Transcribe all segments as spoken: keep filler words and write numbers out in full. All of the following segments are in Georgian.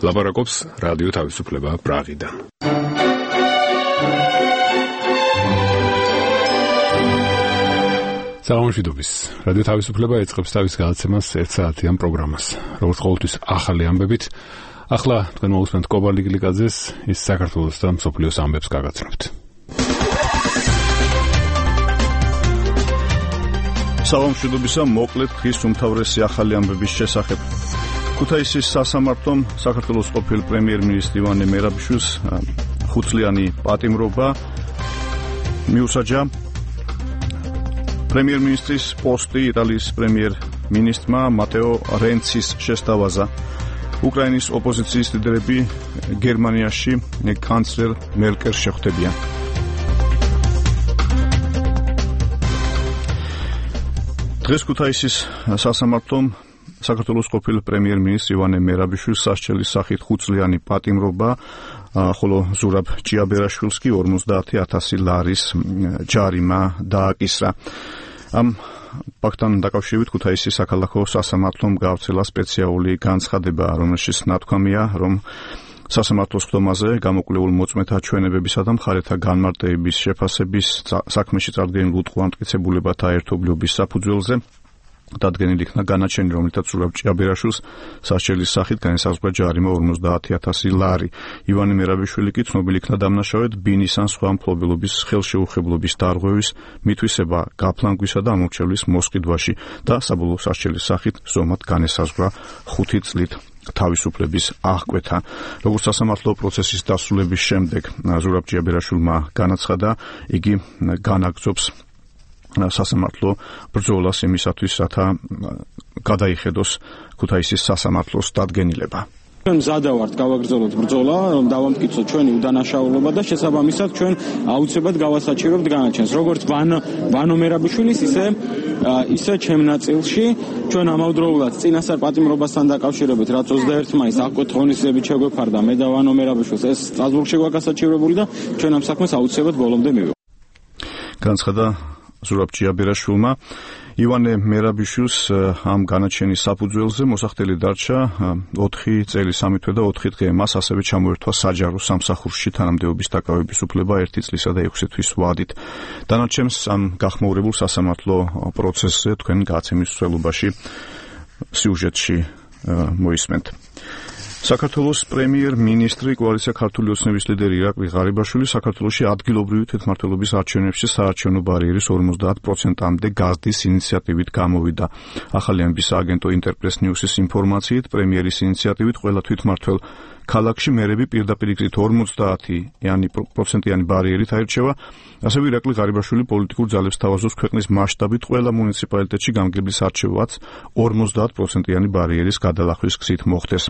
ლაპარაკობს რადიო თავისუფლება პრაღიდან. საღამოშიდობის. რადიო თავისუფლება ეწყებს თავის გადაცემას ერთ საათიან პროგრამას. როგორც ყოველთვის ახალი ამბებით, ახლა თქვენ მოусმენთ კობალდი გლიკაძეს, ის საქართველოს და მსოფლიოს ამბებს გაგაცნობთ. საღამოშიდობისა მოკლედ ხის უმთავრესი ახალი ამბების შესახებ. ქუთაისის სასამართლომ საქართველოს ყოფილ პრემიერ-მინისტრი ივანე მერაბიშვილს ხუთწლიანი პატიმრობა მიუსაჯა. პრემიერ-მინისტრის პოსტი იტალიის პრემიერ-მინისტრმა მატეო რენცის შესთავაზა. უკრაინის ოპოზიციის ლიდერები გერმანიაში კანცლერ მერკელს შეხვდებიან. დღეს ქუთაისის სასამართლომ საქართველოს ყოფილ პრემიერ-მინისტრ ივანე მერაბიშვილს სასჯელის სახით ხუთწლიანი პატიმრობა, ხოლო ზურაბ ჭიაბერაშვილს კი ორმოცდაათი ათასი ლარის ჯარიმა დააკისრა. ამ ფაქტთან დაკავშირებით ქუთაისის საქალაქო სასამართლომ გავრცელა სპეციალური განცხადება, რომელშიც ნათქვამია, რომ სასამართლოს ხდომაზე გამოკვლეულ მოწმეთა ჩვენებებისა და მხარეთა განმარტების შეფასების საქმეში წარდგენილ უწყო ამტკიცებულებათა ერთობლიობის საფუძველზე დადგენილი იქნა განაჩენი, რომელთაც ზურაბ ჭიაბერაშვილს სასჯელის სახით განისაზღვრა ჯარიმა ორმოცდაათი ათასი ლარი. ივანე მერაბიშვილი კი ცნობილი იქნა დამნაშავედ ბინის ან სხვა მფლობელობის ხელშეუხებლობის დარღვევის, მითვისება გაფლანგვისა და ამორჩევლის მოსყიდვაში და საბოლოო სასჯელის სახით ზომად განისაზღვრა ხუთი წლით თავისუფლების აღკვეთა. როგორც სასამართლო პროცესის დასრულების შემდეგ ზურაბ ჭიაბერაშვილმა განაცხადა, იგი განაგრძობს სასამართლო ბრძოლას იმისათვის, რათა გადაიხედოს ქუთაისის სასამართლოს დადგენილება. ჩვენ მზადა ვართ გავაგრძელოთ ბრძოლა, რომ დავამტკიცოთ ჩვენი უდანაშაულობა და შესაბამისად ჩვენ აუცილებლად გავასაჭიროებთ განაჩენს. როგორც ვანო მერაბიშვილის, ისე ისე ჩემ ნაწილში ჩვენ ამავდროულად წინასწარ პატიმრობასთან დაკავშირებით, რაც ოცდაერთი მაისს აღკვეთ ღონისძიებით შეგვეფარდა მე და ვანო მერაბიშვილს, ეს სტრასბურგში გვაგასაჭიროებული და ჩვენ ამ საქმეს აუცილებლად ბოლომდე მივიღებთ. განცხადა ზურაბ ჭიაბერაშვილმა. ივანე მერაბიშვილს ამ განაჩენის საფუძველზე მოსახდელი დარჩა ოთხი წელი სამი თვე და ოთხი დღე. მას ასევე ჩამოერთვა საჯარო სამსახურში თანამდებობის დაკავების უფლება ერთი წლისა და ექვსი თვის ვადით. დანარჩენს ამ გახმოურებულ სასამართლო პროცესზე თქვენ გაცემის მსვლელობაში სიუჟეტში მოისმენთ. საქართველოს პრემიერ-მინისტრი კოალიცია ქართული ოცნების ლიდერი ირაკლი ღარიბაშვილი საქართველოში ადგილობრივი თვითმმართველობის არჩევნებში საარჩევნო ბარიერის ორმოცდაათ პროცენტამდე გაზრდის ინიციატივით გამოვიდა. ახალი ამბის აგენტო ინტერპრეს ნიუსის ინფორმაციით, პრემიერის ინიციატივით ყველა თვითმმართველ ქალაქში მერები პირდაპირ იქით ორმოცდაათი პროცენტიანი ბარიერით აირჩევა. ასევე ირაკლი ღარიბაშვილი პოლიტიკურ ძალებს თავაზობს ქვეყნის მასშტაბით ყველა მუნიციპალიტეტში გამგებლის არჩევაც ორმოცდაათ პროცენტიანი ბარიერის გადალახვის გზით მოხდეს.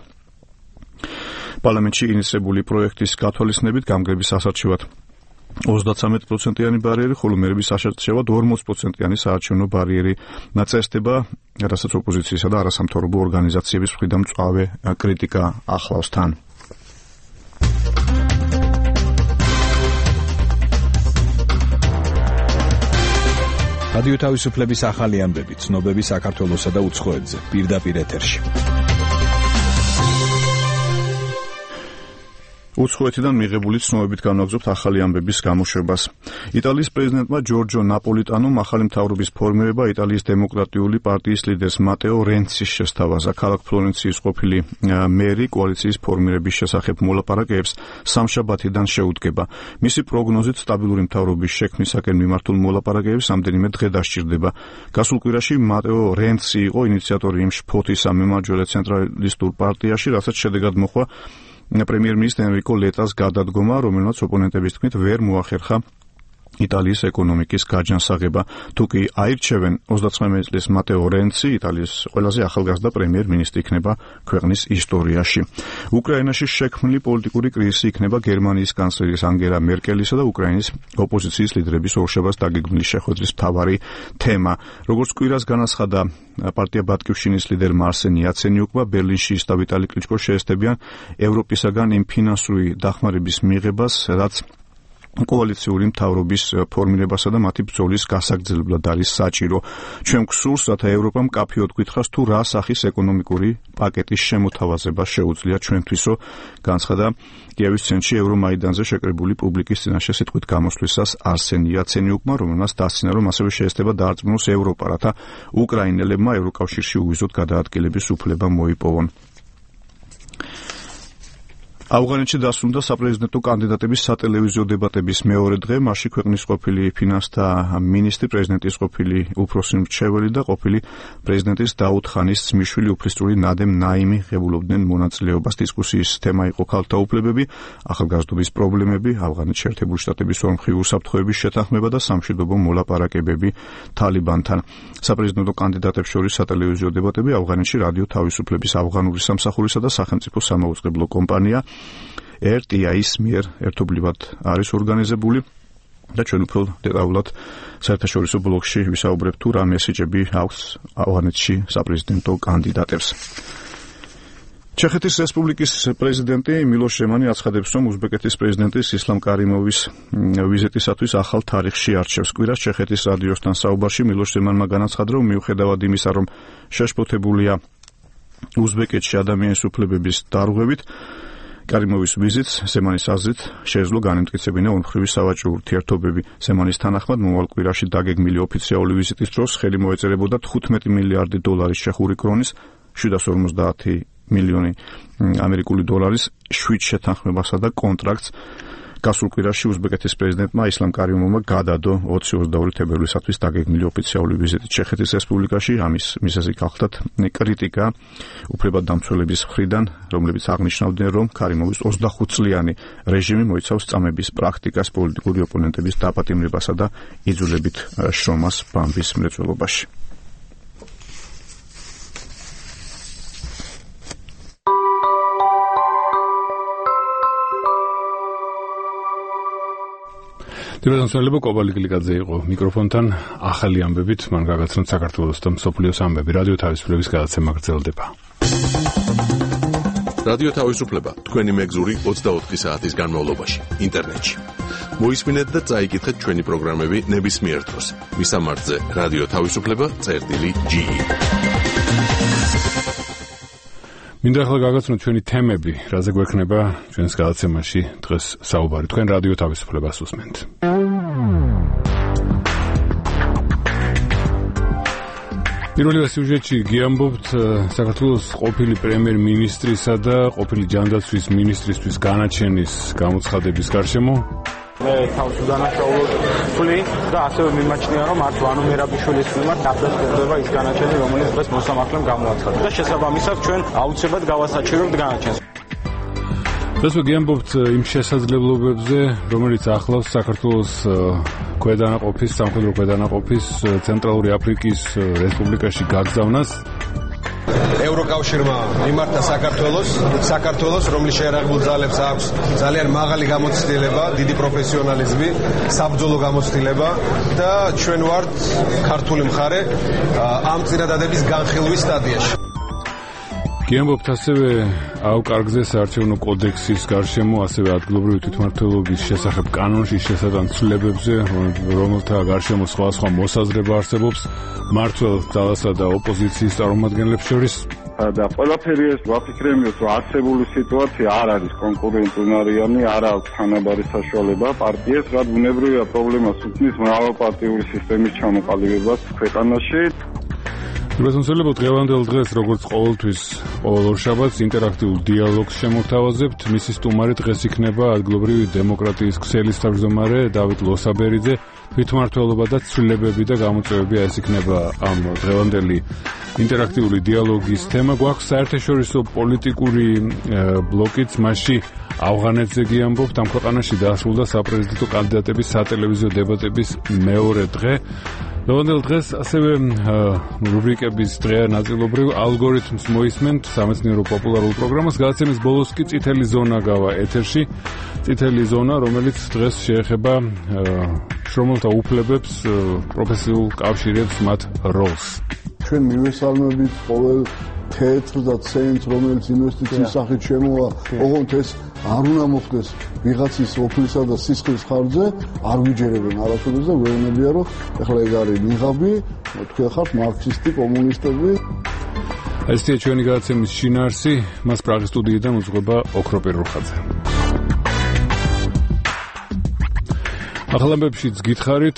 პარლამენტში ინიციირებული პროექტის გათვალისწინებით გამგების ასარჩევად ოცდათსამეტი პროცენტიანი ბარიერი, ხოლო მერების ასარჩევად ორმოც პროცენტიანი საარჩევნო ბარიერი ნაწესდება, რასაც ოპოზიციისა და არასამთავრობო ორგანიზაციების მხრიდან მწვავე კრიტიკა ახლავს თან. რადიო თავისუფლების ახალი ამბები, ცნობები საქართველოსა და უცხოეთზე, პირდაპირ ეთერში. უცხოეთიდან მიღებული ცნობებით განვაგრძობთ ახალი ამბების გამოშვებას. იტალიის პრეზიდენტმა ჯორჯო ნაპოლიტანომ ახალი მთავრობის ფორმირება იტალიის დემოკრატიული პარტიის ლიდერს მატეო რენცის შესთავაზა. ქალაქ ფლორენციის ყოფილი მერი კოალიციის ფორმირების შესახებ მოლაპარაკებებს სამშაბათიდან შეუდგება. მისი პროგნოზით სტაბილური მთავრობის შექმნისაკენ მიმართულ მოლაპარაკებებს ამდენიმე დღე დასჭირდება. გასულ კვირაში მატეო რენცი იყო ინიციატორი იმ შფოთის სამემარჯვენე ცენტრალისტურ პარტიაში, რასაც შედეგად მოჰყვა პრემიერ-მინისტრ ენრიკო ლეტას გადადგომა, რომელმაც ოპონენტების თქმით ვერ მოახერხა იტალიის ეკონომიკის გაჯანსაღება. თუ კი აირჩევენ ოცდათხმეტი წლის მატეო რენცი, იტალიის ყველაზე ახალგაზრდა პრემიერ-მინისტრი იქნება ქვეყნის ისტორიაში. უკრაინაში შექმნილი პოლიტიკური კრიზისი იქნება გერმანიის კანცლერის ანგელა მერკელისა და უკრაინის ოპოზიციის ლიდერების ორშაბათს დაგეგმილი შეხვედრის მთავარი თემა. როგორც კვირას განაცხადა პარტია ბატკივშინის ლიდერმა არსენ იაცენიუკმა, ბერლინში ის და ვიტალი კლიჩკო შეესწებიან ევროპისაგან იმ ფინანსური დახმარების მიღებას, რაც კოალიციური მთავრობის ფორმირებასა და მათი ბრძოლის გასაგრძელებლად არის საჭირო. ჩვენ გვსურს, რათა ევროპა მკაფიოდ გითხრას თუ რა სახის ეკონომიკური პაკეტის შემოთავაზება შეუძლია ჩვენთვისო, განცხადა კიევის ცენტრში ევრომაიდანზე შეკრებილი პუბლიკის წინაშე სიტყვით გამოსვლისას არსენ იაცენიუკმა, რომელმაც დასცინა, რომ ასევე შეესწება დაარწმუნოს ევროპა, რათა უკრაინელებმა ევროკავშირში უვიზოდ გადაადგილების უფლება მოიპოვონ. ავღანეთში დასრულდა საპრეზიდენტო კანდიდატების სატელევიზიო დებატების მეორე დღე, მასში ქვეყნის ყოფილი ფინანსთა მინისტრი, პრეზიდენტის ყოფილი უფროსი მრჩეველი და ყოფილი პრეზიდენტის დაუდ ხანის ძმისშვილი უფლისწული ნადემ ნაიმი ღებულობდნენ მონაწილეობას. დისკუსიის თემა იყო ქალთა უფლებები, ახალგაზრდობის პრობლემები, ავღანეთში ერთებული შტატების ორმხრივი უსაფრთხოების შეთანხმება და სამშვიდობო მოლაპარაკებები თალიბანთან. საპრეზიდენტო კანდიდატებს შორის სატელევიზიო დებატები ავღანეთში რადიო თავისუფლების ავღანური სამსახურისა და სახელმწიფო სამაუწყებლო კომპანია ერ ტი აის მიერ ერთობლივად არის ორგანიზებული და ჩვენ უფრო დეტალურად საერთაშორისო ბლოგში ვისაუბრებთ თუ რა მესიჯები აქვს ავღანეთში საპრეზიდენტო კანდიდატებს. ჩეხეთის რესპუბლიკის პრეზიდენტი მილოშ ზემანი აცხადებს, რომ უზბეკეთის პრეზიდენტის ისლამ კარიმოვის ვიზიტისათვის ახალ თარიღში არჩევს. კვირას ჩეხეთის რადიოსთან საუბარში მილოშ ზემანმა განაცხადა, რომ მიუხედავად იმისა, რომ შეშფოთებულია უზბეკეთში ადამიანის უფლებების დარღვევით, კარიმოვის ვიზიტს ზემანის აზრით შეეძლო განემტკიცებინა ორმხრივი სავაჭრო ურთიერთობები. ზემანის თანახმად მომავალ კვირაში დაგეგმილი ოფიციალური ვიზიტის დროს ხელი მოეწერებოდა თხუთმეტი მილიარდი დოლარის ჩეხური კრონის, შვიდას ორმოცდაათი მილიონი ამერიკული დოლარის შვიდ შეთანხმებასა და კონტრაქტს. გასულ კვირაში უზბეკეთის პრეზიდენტმა ისლამ კარიმოვმა გადადო ოცი ოცდაორი თებერვლისათვის დაგეგმილი ოფიციალური ვიზიტი ჩეხეთის რესპუბლიკაში. ამის მიზეზი გახლდათ კრიტიკა უფლებადდამცველების მხრიდან, რომლებიც აღნიშნავდნენ, რომ კარიმოვის ოცდახუთ წლიანი რეჟიმი მოიცავს წამების პრაქტიკას, პოლიტიკური ოპონენტების დაპატიმრებასა და იძულებით შრომას ბამბის მრეწველობაში. დიალოგსმელებო კობალი გლიკაძე იყო მიკროფონთან. ახალი ამბებით მან გაგაცნოთ საქართველოს და მსოფლიოს ამბები. რადიო თავისუფლების გადაცემა გრძელდება. რადიო თავისუფლება თქვენი მეგზური ოცდაოთხი საათის განმავლობაში ინტერნეტში. მოისმინეთ და წაიკითხეთ ჩვენი პროგრამები ნებისმიერ დროს. მისამართზე რადიო თავისუფლება წერტილი ჯი ი. მინდა ახლა გაგაცნოთ ჩვენი თემები, რაზე გვექნება ჩვენს გადაცემაში დღეს საუბარი. თქვენ რადიო თავისუფლებას უსმენთ. პირველი სიუჟეტში გიამბობთ საქართველოს ყოფილი პრემიერ-მინისტრისა და ყოფილი ჯანდაცვის მინისტრისთვის განაჩენის გამოცხადების გარშემო. მე თავს უდანაშაულობ და ასევე მიმაჩნია, რომ არც ვანო მერაბიშვილის მიმართ დაფასდება ის განაჩენი, რომელიც დღეს მოსამართლემ გამოაცხადა და შესაბამისად ჩვენ აუცილებლად გავასაჩივრებთ განაჩენს. დღეს ვიგიამბობთ იმ შესაძლებლობებზე, რომელიც ახლავს საქართველოს ქვედანაყოფის, სამხედრო ქვედანაყოფის ცენტრალური აფრიკის რესპუბლიკაში გაგზავნას. ევროკავშირმა მიმართა საქართველოს, საქართველოს, რომლის შეერაღებულ ძალებს აქვს ძალიან მაღალი გამოცდილება, დიდი პროფესიონალიზმი, საბრძოლო გამოცდილება და ჩვენ ვართ ქართული მხარე ამ წინადადების განხილვის სტადიაში. გიამბობთ ასევე აუკარგზე საარჩევნო კოდექსის გარშემო, ასევე ადგილობრივი თვითმმართველობის შესახებ კანონში შესატან ცვლილებებზე, რომელთა გარშემო სხვადასხვა მოსაზრება არსებობს მმართველ ძალასა და ოპოზიციის წარმომადგენლებს შორის. და ყველაფერი ეს ვაფიქრებთ, რომ არსებული სიტუაცია არ არის კონკურენტუნარიანი, არ აქვს თანაბარი საშუალება პარტიას, რაც ბუნებრივია პრობლემას უქმნის მრავალპარტიული სისტემის ჩამოყალიბებას ქვეყანაში. რუსონსელებო დღევანდელ დღეს, როგორც ყოველთვის, ყოველ ორშაბათს ინტერაქტიულ დიალოგს შემოთავაზებთ. მისი სტუმარი დღეს იქნება ადგილობრივი დემოკრატიის ქსელის თავმჯდომარე დავით ლოსაბერიძე. თვითმმართველობა და ცვლილებები და გამოწვევები ეს იქნება ამ დღევანდელი ინტერაქტიული დიალოგის თემა. გვაქვს საერთაშორისო პოლიტიკური ბლოკიც, მასში ავღანეთზე გიამბობთ. ამ ქვეყანაში დასრულდა საპრეზიდენტო კანდიდატების სატელევიზიო დებატების მეორე დღე. დღევანდელ დღეს ასევე რუბრიკების დღეა ნაწილობრივ ალგორითმს მოისმენთ სამეცნიერო პოპულარულ პროგრამას. გადაცემის ბოლოს კი წითელი ზონა გავა ეთერში. წითელი ზონა, რომელიც დღეს შეეხება შრომელთა უფლებებს, პროფესიულ კავშირებს, მათ როლს. ჩვენ მივესალმებით ყოველ თეთრ და ცენტრ, რომელიც ინვესტიციის სახით შემოვა, ოღონდ ეს არ უნდა მოხდეს ვიღაცის ოფლისა და სისხლის ხარჯზე, არ ვიჯერებენ არასოდეს და ვეუბნებიან, რომ ეხლა ეგ არის ნიღაბი, თქვენ ხართ მარქსისტი, კომუნისტები. ესეა ჩვენი გადაცემის შინაარსი, მას პრაღის სტუდიიდან უძღვება ოქრო პირურხაძე. ახალამბებშიც გითხარით,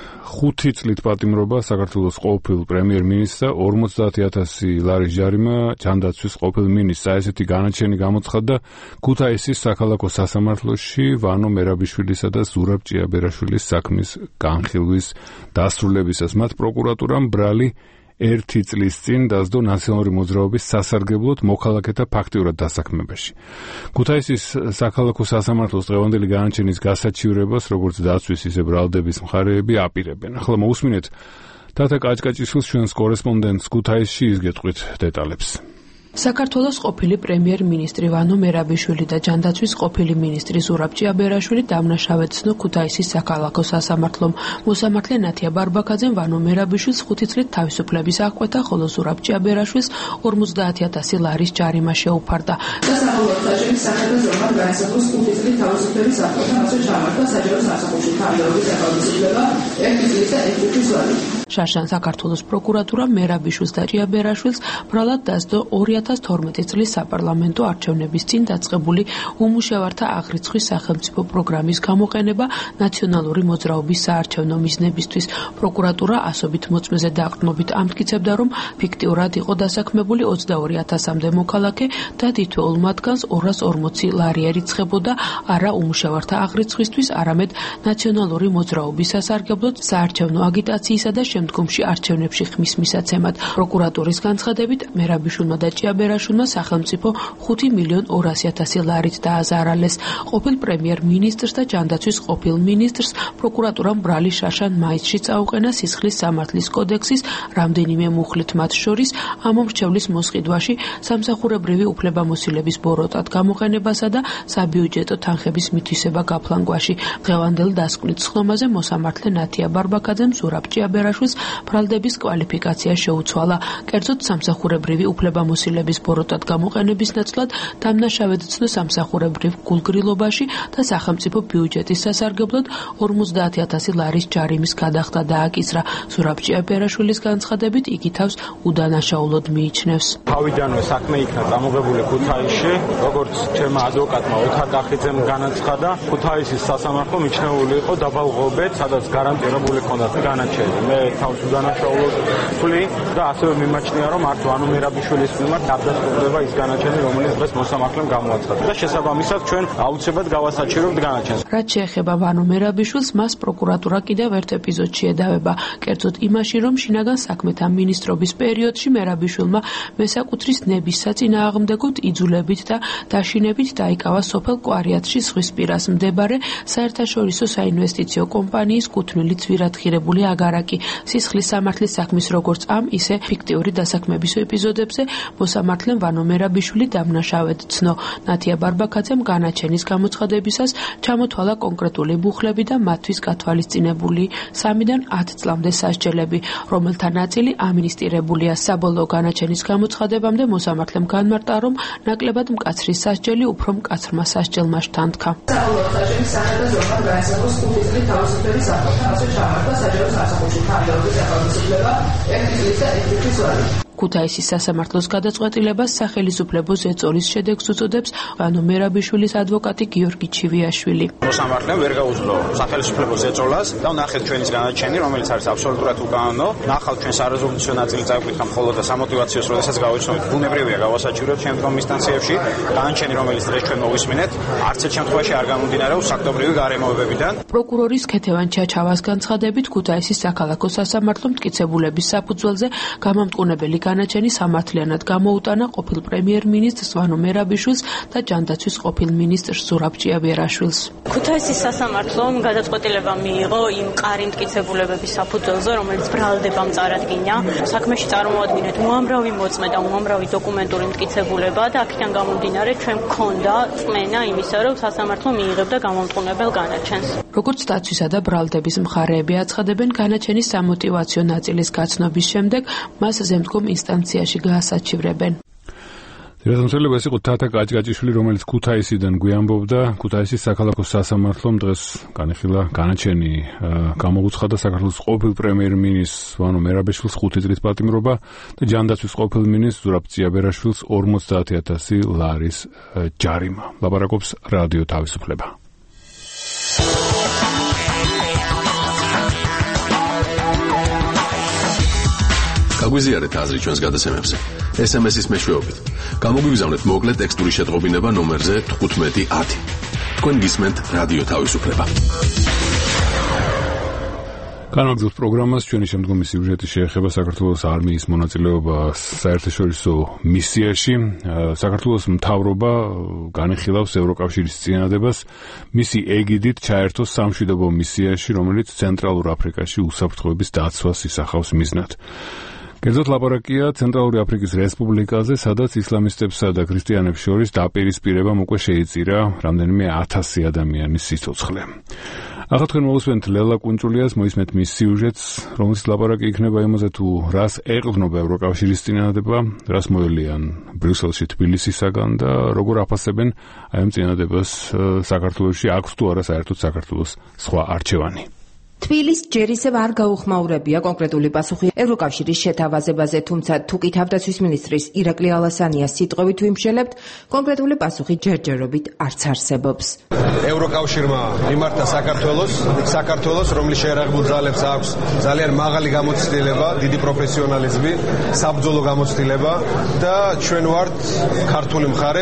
ხუთი წლით პატიმრობა საქართველოს ყოფილ პრემიერ-მინისტრს და ორმოცდაათი ათასი ლარის ჯარიმა ჯანდაცვის ყოფილ მინისტრს. ესეთი განაჩენი გამოცხადდა ქუთაისის საქალაქო სასამართლოში ვანო მერაბიშვილისა და ზურაბ ჭიაბერაშვილის საქმის განხილვის დასრულებისას. მათ პროკურატურამ ბრალი ერთი წლის წინ დასდო ნაციონალური მოძრაობის სასარგებლოდ მოქალაქეთა ფაქტიურად დასაქმებაში. ქუთაისის საქალაქო სასამართლოს დღევანდელი განაჩენის გასაჩივრებას, როგორც დაცვის, ისე ბრალდების მხარეები აპირებენ. ახლა მოусმინეთ თათა კაჭკაჭიშვილს ჩვენს კორესპონდენტს ქუთაისში, ის გეტყვით დეტალებს. საქართველოს ყოფილი პრემიერ-მინისტრი ვანო მერაბიშვილი და ჯანდაცვის ყოფილი მინისტრი ზურაბ ჭიაბერაშვილი დამნაშავედ ცნო ქუთაისის საქალაქო სასამართლომ. მოსამართლე ნათია ბარბაქაძემ ვანო მერაბიშვილს ხუთი წლით თავისუფლების აღკვეთა, ხოლო ზურაბ ჭიაბერაშვილს ორმოცდაათი ათასი ლარის ჯარიმა შეუფარდა. და საბოლოოდ საჭირის სახელმწიფოს ზურაბ გაისახოს ხუთი წლით თავისუფლების აღკვეთა, ასე ჩამართვა საჯარო სასამართლოში თავისუფლების სახელმწიფო ერთი წლის და ერთი თვის ვადით. შაშან საქართველოს პროკურატურა მერაბიშვილს და ჭიაბერაშვილს ბრალად დასდო ორი ათას თორმეტი წლის საპარლამენტო არჩევნების წინ დაწყებული უმუშევართა აღრიცხვის სახელმწიფო პროგრამის გამოყენება ნაციონალური მოძრაობის საარჩევნო მიზნებისთვის. პროკურატურა ასობით მოწმეზე დაყრდნობით ამტკიცებდა, რომ ფიქტიურად იყო დასაქმებული ოცდაორი ათასამდე მოქალაქე და თითოეულ მათგანს ორას ორმოცი ლარი ერიცხებოდა არა უმუშევართა აღრიცხვისთვის, არამედ ნაციონალური მოძრაობის სასარგებლოდ საარჩევნო აგიტაციისა და შემდგომში არჩევნებში ხმის მისაცემად. პროკურატურის განცხადებით, მერაბიშვილმა და ჭიაბერაშვილმა სახელმწიფო ხუთი მილიონ ორასი ათასი ლარით დააზარალეს. ყოფილ პრემიერ-მინისტრს და ჯანდაცვის ყოფილ მინისტრს პროკურატურამ ბრალი შაშან მაისში წაუყენა სისხლის სამართლის კოდექსის რამდენიმე მუხლით, მათ შორის ამომრჩევლის მოსყიდვაში, სამსახურებრივი უფლებამოსილების ბოროტად გამოყენებასა და საბიუჯეტო თანხების მითვისება გაფლანგვაში. დღევანდელ დასკვნით სხდომაზე მოსამართლე ნათია ბარბაქაძემ ზურაბ ჭიაბერაშვილს ბრალდების კვალიფიკაცია შეუცვალა. კერძოდ სამსახურებრივი უფლებამოსილების ბოროტად გამოყენების ნაცვლად დამნაშავედ ცნო სამსახურებრივ გულგრილობაში და სახელმწიფო ბიუჯეტის სასარგებლოდ ორმოცდაათი ათასი ლარის ჯარიმის გადახდა დააკისრა. ზურაბ ჭიაბერაშვილის განცხადებით, იგი თავს უდანაშაულოდ მიიჩნევს. თავიდანვე საქმე იქნა წამოღებული ქუთაისში, როგორც ჩემმა ადვოკატმა ოთარ კახიძემ განაცხადა, ქუთაისის სასამართლო მიჩნეული იყო დაბალღობეთ, სადაც გარანტირებული ჰქონდათ განაჩენი. მე თავს უდანაშაულოდ ვთვლი და ასევე მიმაჩნია, რომ არც ვანო მერაბიშვილის მიმართ დაბდასრულდება ის განაჩენი, რომელიც დღეს მოსამართლემ გამოაცხადა და შესაბამისად ჩვენ აუცილებლად გავასაჩივრებთ განაჩენს. რაც შეეხება ვანო მერაბიშვილს, მას პროკურატურა კიდევ ერთ ეპიზოდში ედავება, კერძოდ იმაში, რომ შინაგან საქმეთა მინისტრობის პერიოდში მერაბიშვილმა მესაკუთრის ნების საწინააღმდეგოდ იძულებით და დაშინებით დაიკავა სოფელ კვარიათში ზღვისპირას მდებარე საერთაშორისო საინვესტიციო კომპანიის კუთვნილი ძვირადღირებული აგარაკი. სისხლის სამართლის საქმის როგორც ამ, ისე ფიქტიური დასაქმების ეპიზოდებზე მოსამართლემ ვანო მერაბიშვილი დამნაშავედ ცნო. ნათია ბარბაქაძემ განაჩენის გამოცხადებისას ჩამოთვალა კონკრეტული მუხლები და მათთვის გათვალისწინებული სამიდან ათ წლამდე სასჯელები, რომელთა ნაწილი ამინისტირებულია. საბოლოო განაჩენის გამოცხადებამდე მოსამართლემ განმარტა, რომ ნაკლებად მკაცრი სასჯელი უფრო მკაცრმა სასჯელმა შთანთქა. საბოლოოდ სასჯელის სახელმწიფოს ზოგადად გაისახოს ხუთი წლის თავისუფლების აღკვეთა, ასე ჩამართვა საჯარო სასამართლოში თავისუფლების სახელმწიფო ერთი წლის და ერთი თვის ვადით. ქუთაისის სასამართლოს გადაწყვეტილებას სახელისუფლებო ზეწოლის შედეგს უწოდებს ვანო მერაბიშვილის ადვოკატი გიორგი ჩივიაშვილი. მოსამართლემ ვერ გაუძლო სახელისუფლებო ზეწოლას და ნახეთ ჩვენის განაჩენი, რომელიც არის აბსოლუტურად უკანონო. ნახავთ ჩვენს არეზოლუციო ნაწილი წაგვითხა მხოლოდ და სამოტივაციოს, როდესაც გავიცნობთ, ბუნებრივია გავასაჩივროთ შემდგომ ინსტანციებში. განაჩენი, რომელიც დღეს ჩვენ მოვისმინეთ, არც ერთ შემთხვევაში არ გამომდინარეობს საქმეობრივი გარემოებებიდან. პროკურორის ქეთევან ჩაჩავას განცხადებით, ქუთაისის საქალაქო სასამართლო მტკიცებულების საფუძველზე გამამტყუნებელი განაჩენი სამართლიანად გამოუტანა ყოფილ პრემიერ-მინისტრს ვანო მერაბიშვილს და ჯანდაცვის ყოფილ მინისტრს ზურაბ ჭიაბერაშვილს. ქუთაისის სასამართლომ გადაწყვეტილება მიიღო იმ მყარი მტკიცებულებების საფუძველზე, რომელიც ბრალდებამ წარადგინა. საქმეში წარმოადგინეთ უამრავი მოწმე და უამრავი დოკუმენტური მტკიცებულება და აქედან გამომდინარე ჩვენ გვქონდა წმენა იმისა, რომ სასამართლო მიიღებდა გამომტყუნებელ განაჩენს. როგორც დაცვისა და ბრალდების მხარეები აცხადებენ, განაჩენის სამოტივაციო ნაწილის გაცნობის შემდეგ მას ზემდგომ ინსტანციაში გაასაჩივრებენ. რეზოლუცია ეს იყო თათა კაჭკაჭიშვილი, რომელიც ქუთაისიდან გვიამბობდა. ქუთაისის საქალაქო სასამართლომ დღეს განიხილა განაჩენი გამოუცხადა საქართველოს ყოფილ პრემიერ-მინისტრს ვანო მერაბეშვილს ხუთი წლის პატიმრობა და ჯანდაცვის ყოფილ მინისტრს ზურაბ წიაბერაშვილს ორმოცდაათი ათასი ლარის ჯარიმა. ლაპარაკობს რადიო თავისუფლება. გაგვიზიარეთ აზრი ჩვენს გადაცემებზე. ეს ემ ეს-ის მეშვეობით. გამოგვიგზავნეთ მოკლე ტექსტური შეტყობინება ნომერზე თხუთმეტი ათი. თქვენ გისმენთ რადიო თავისუფლება. განაგრძობთ პროგრამას. ჩვენი შემდგომი სიუჟეტი შეეხება საქართველოს არმიის მონაწილეობას საერთაშორისო მისიაში. საქართველოს მთავრობა განიხილავს ევროკავშირის წინადადებას მისი ეგიდით ჩაერთოს სამშვიდობო მისიაში, რომელიც ცენტრალურ აფრიკაში უსაფრთხოების დაცვას ისახავს მიზნად. კერძოდ ლაპარაკია ცენტრალური აფრიკის რესპუბლიკაზე, სადაც ისლამისტებსა და ქრისტიანებს შორის დაპირისპირებამ უკვე შეიწირა რამდენიმე ათასი ადამიანის სიცოცხლე. ახლა თქვენ მოვუსმენთ ლელა კუნჭულიას, მოისმენთ მის სიუჟეტს, რომელიც ლაპარაკი იქნება იმაზე, თუ რას ეყრდნობა ევროკავშირის წინადადება, რას მოელიან ბრიუსელში თბილისისაგან და როგორ აფასებენ აი ამ წინადადებას საქართველოში, აქვს თუ არა საერთოდ საქართველოს სხვა არჩევანი. თბილის ჯერ ისევ არ გაუხმაურებია კონკრეტული პასუხი ევროკავშირის შეთავაზებაზე, თუმცა თუ კი თავდაცვის მინისტრის ირაკლი ალასანიას სიტყვებით ვიმშელებთ, კონკრეტული პასუხი ჯერჯერობით არც არსებობს. ევროკავშირმა მიმართა საქართველოს, საქართველოს, რომლის შეერაღებულ ძალებს აქვს ძალიან მაღალი გამოცდილება, დიდი პროფესიონალიზმი, საბრძოლო გამოცდილება და ჩვენ ვართ ქართული მხარე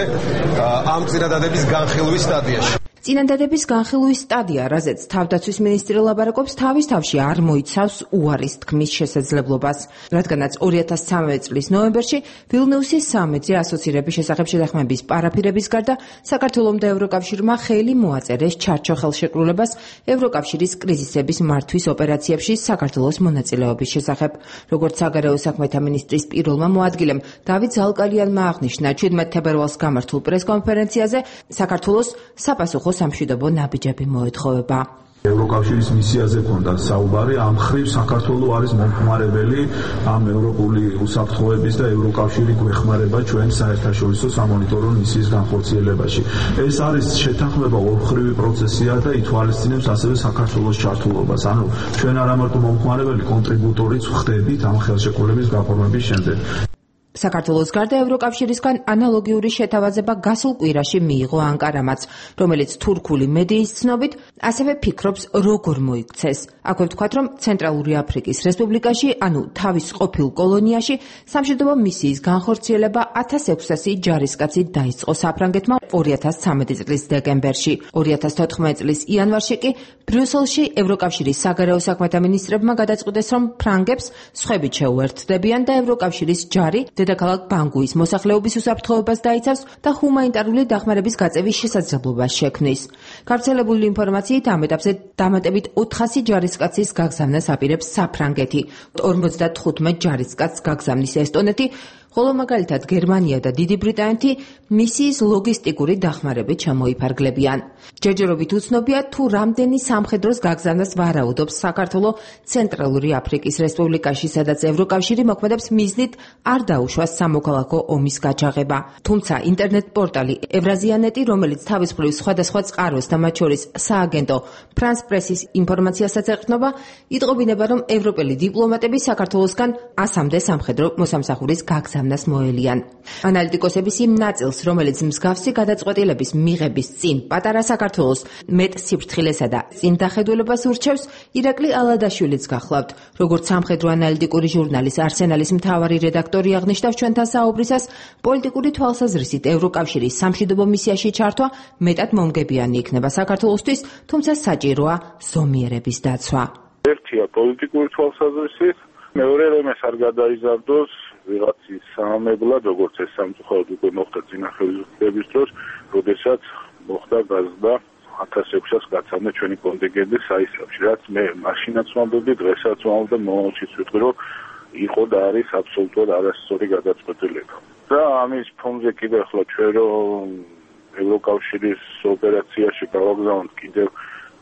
ამ წინადადების განხილვის სტადიაში. წინადადების განხილვის სტადია, რაზეც თავდაცვის მინისტრი ლაპარაკობს, თავის თავში არ მოიცავს უარის თქმის შესაძლებლობას, რადგანაც ორი ათასი სამი წლის ნოემბერში ვილნიუსის სამედზე ასოცირების შესახებ შეთანხმების პარაფირების გარდა საქართველომ და ევროკავშირმა ხელი მოაწერეს ჩარჩო ხელშეკრულებას ევროკავშირის კრიზისების მართვის ოპერაციებში საქართველოს მონაწილეობის შესახებ. როგორც საგარეო საქმეთა მინისტრის პირველმა მოადგილემ დავით ზალკალიანმა აღნიშნა შვიდმეტი თებერვალს გამართულ პრესკონფერენციაზე, საქართველოს sapasukho სამშვიდობო ნაბიჯები მოეთხოვება. ევროკავშირის მისიაზე ქონდა საუბარი, ამ ხრივ საქართველო არის მომხმარებელი ამ ევროპული უსაფრთხოების და ევროკავშირი გვეხმარება ჩვენ საერთაშორისო სამონიტორო მისიის განხორციელებაში. ეს არის შეთანხმება ორხრივი პროცესია და ითვალისწინებს ასევე საქართველოს ჩართულობას. ანუ ჩვენ არა მარტო მომხმარებელი, კონტრიბუტორიც ვხდებით ამ ხელშეკრულების გაფორმების შემდეგ. საქართველოს გარდა ევროკავშირისგან ანალოგიური შეთავაზება გასულ კვირაში მიიღო ანკარამაც, რომელიც თურქული მედიის ცნობით ასევე ფიქრობს როგორ მოიქცეს. აქვე ვთქვათ, რომ ცენტრალური აფრიკის რესპუბლიკაში, ანუ თავის ყოფილ კოლონიაში, სამშვიდობო მისიის განხორციელება ათას ექვსასი ჯარისკაცი დაიწყო საფრანგეთმა ორი ათასი ცხრამეტი წლის დეკემბერში. ორი ათასი თოთხმეტი წლის იანვარში კი ბრიუსელში ევროკავშირის საგარეო საქმეთა მინისტრებმა გადაწყვიტეს, რომ ფრანგებს სხვებით შეუერთდებიან და ევროკავშირის ჯარი დედაქალაქ ბანგუის მოსახლეობის უსაფრთხოებას დაიცავს და ჰუმანიტარული დახმარების გაწევის შესაძლებლობას შექმნის. გავრცელებული ინფორმაციით ამ ეტაპზე დამატებით ოთხასი ჯარისკაცის გაგზავნას აპირებს საფრანგეთი, ორმოცდათხუთმეტ ჯარისკაცს გაგზავნის ესტონეთი, ხოლო მაგალითად გერმანია და დიდი ბრიტანეთი მისიის ლოგისტიკური დახმარებით ჩამოიფარგლებიან. ჯერჯერობით უცნობია, თუ რამდენი სამხედროს გაგზავნას ვარაუდობს საქართველო ცენტრალური აფრიკის რესპუბლიკაში, სადაც ევროკავშირი მოქმედებს მიზნით არ დაუშვას სამოქალაქო ომის გაჩაღება. თუმცა ინტერნეტ პორტალი ევრაზიანეტი, რომელიც თავის მხრივ სხვადასხვა წყაროს და მათ შორის სააგენტო ფრანს პრესის ინფორმაციასაც ეყრდნობა, იტყობინება, რომ ევროპელი დიპლომატები საქართველოსგან ასამდე სამხედრო მოსამსახურის გაგზავნას მოელიან. ანალიტიკოსების იმ ნაწილს, რომელიც მსგავსი გადაწყვეტილების მიღების წინ პატარა საქართველოს მეტ სიფრთხილესა და წინ დახედულებას ურჩევს, ირაკლი ალადაშვილიც გახლავთ. როგორც სამხედრო ანალიტიკური ჟურნალის არსენალის მთავარი რედაქტორი აღნიშნავს ჩვენთან საუბრისას, პოლიტიკური თვალსაზრისით ევროკავშირის სამშვიდობო მისიაში ჩართვა მეტად მომგებიანი იქნება საქართველოსთვის, თუმცა საჭიროა ზომიერების დაცვა. ერთია პოლიტიკური თვალსაზრისით, მეორე რომ ეს არ გადაიზარდოს ვიღაცის სამამებლად, როგორც ეს სამწუხაროდ უკვე მოხდა წინა ხელისუფლების დროს, როდესაც მოხდა გაზრდა ათას ექვსას გაცავნა ჩვენი კონტინგენტი საისრაფში, რაც მე მაშინაც ვამბობდი, დღესაც ვამბობ და მომავალშიც ვიტყვი, რომ იყო და არის აბსოლუტურად არასწორი გადაწყვეტილება. და ამის ფონზე კიდევ ახლა ჩვენ რომ ევროკავშირის ოპერაციაში გავაგზავნთ კიდევ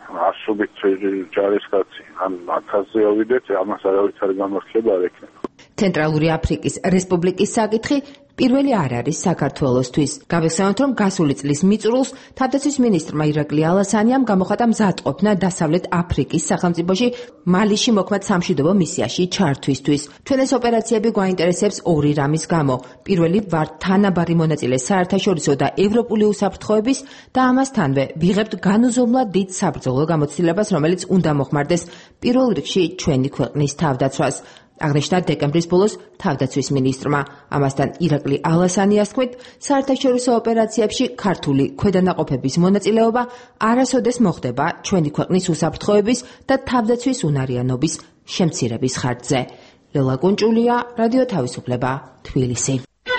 ასობით ჯარისკაცი ან ათასზე ავიდეთ, ამას არავის არ გამორჩება არ ექნება. ცენტრალური აფრიკის რესპუბლიკის საკითხი პირველი არ არის საქართველოსთვის. გავიხსენოთ, რომ გასული წლის მიწურულს თავდაცვის მინისტრმა ირაკლი ალასანიამ გამოხატა მზადყოფნა დასავლეთ აფრიკის სახელმწიფოში მალიში მოქმედ სამშვიდობო მისიაში ჩართვისთვის. ჩვენ ეს ოპერაციები გვაინტერესებს ორი რამის გამო. პირველი ვართ თანაბარი მონაწილე საერთაშორისო და ევროპული უსაფრთხოების და ამასთანვე ვიღებთ განუზომლად დიდ საბრძოლო გამოცდილებას, რომელიც უნდა მოხმარდეს პირველ რიგში ჩვენი ქვეყნის თავდაცვას. აღნიშნა დეკემბრის ბოლოს თავდაცვის მინისტრმა. ამასთან ირაკლი ალასანიას თქმით, საერთაშორისო ოპერაციებში ქართული ქვედანაყოფების მონაწილეობა არასოდეს მოხდება ჩვენი ქვეყნის უსაფრთხოების და თავდაცვის უნარიანობის შემცირების ხარჯზე. ლელა კუნჭულია, რადიო თავისუფლება, თბილისი.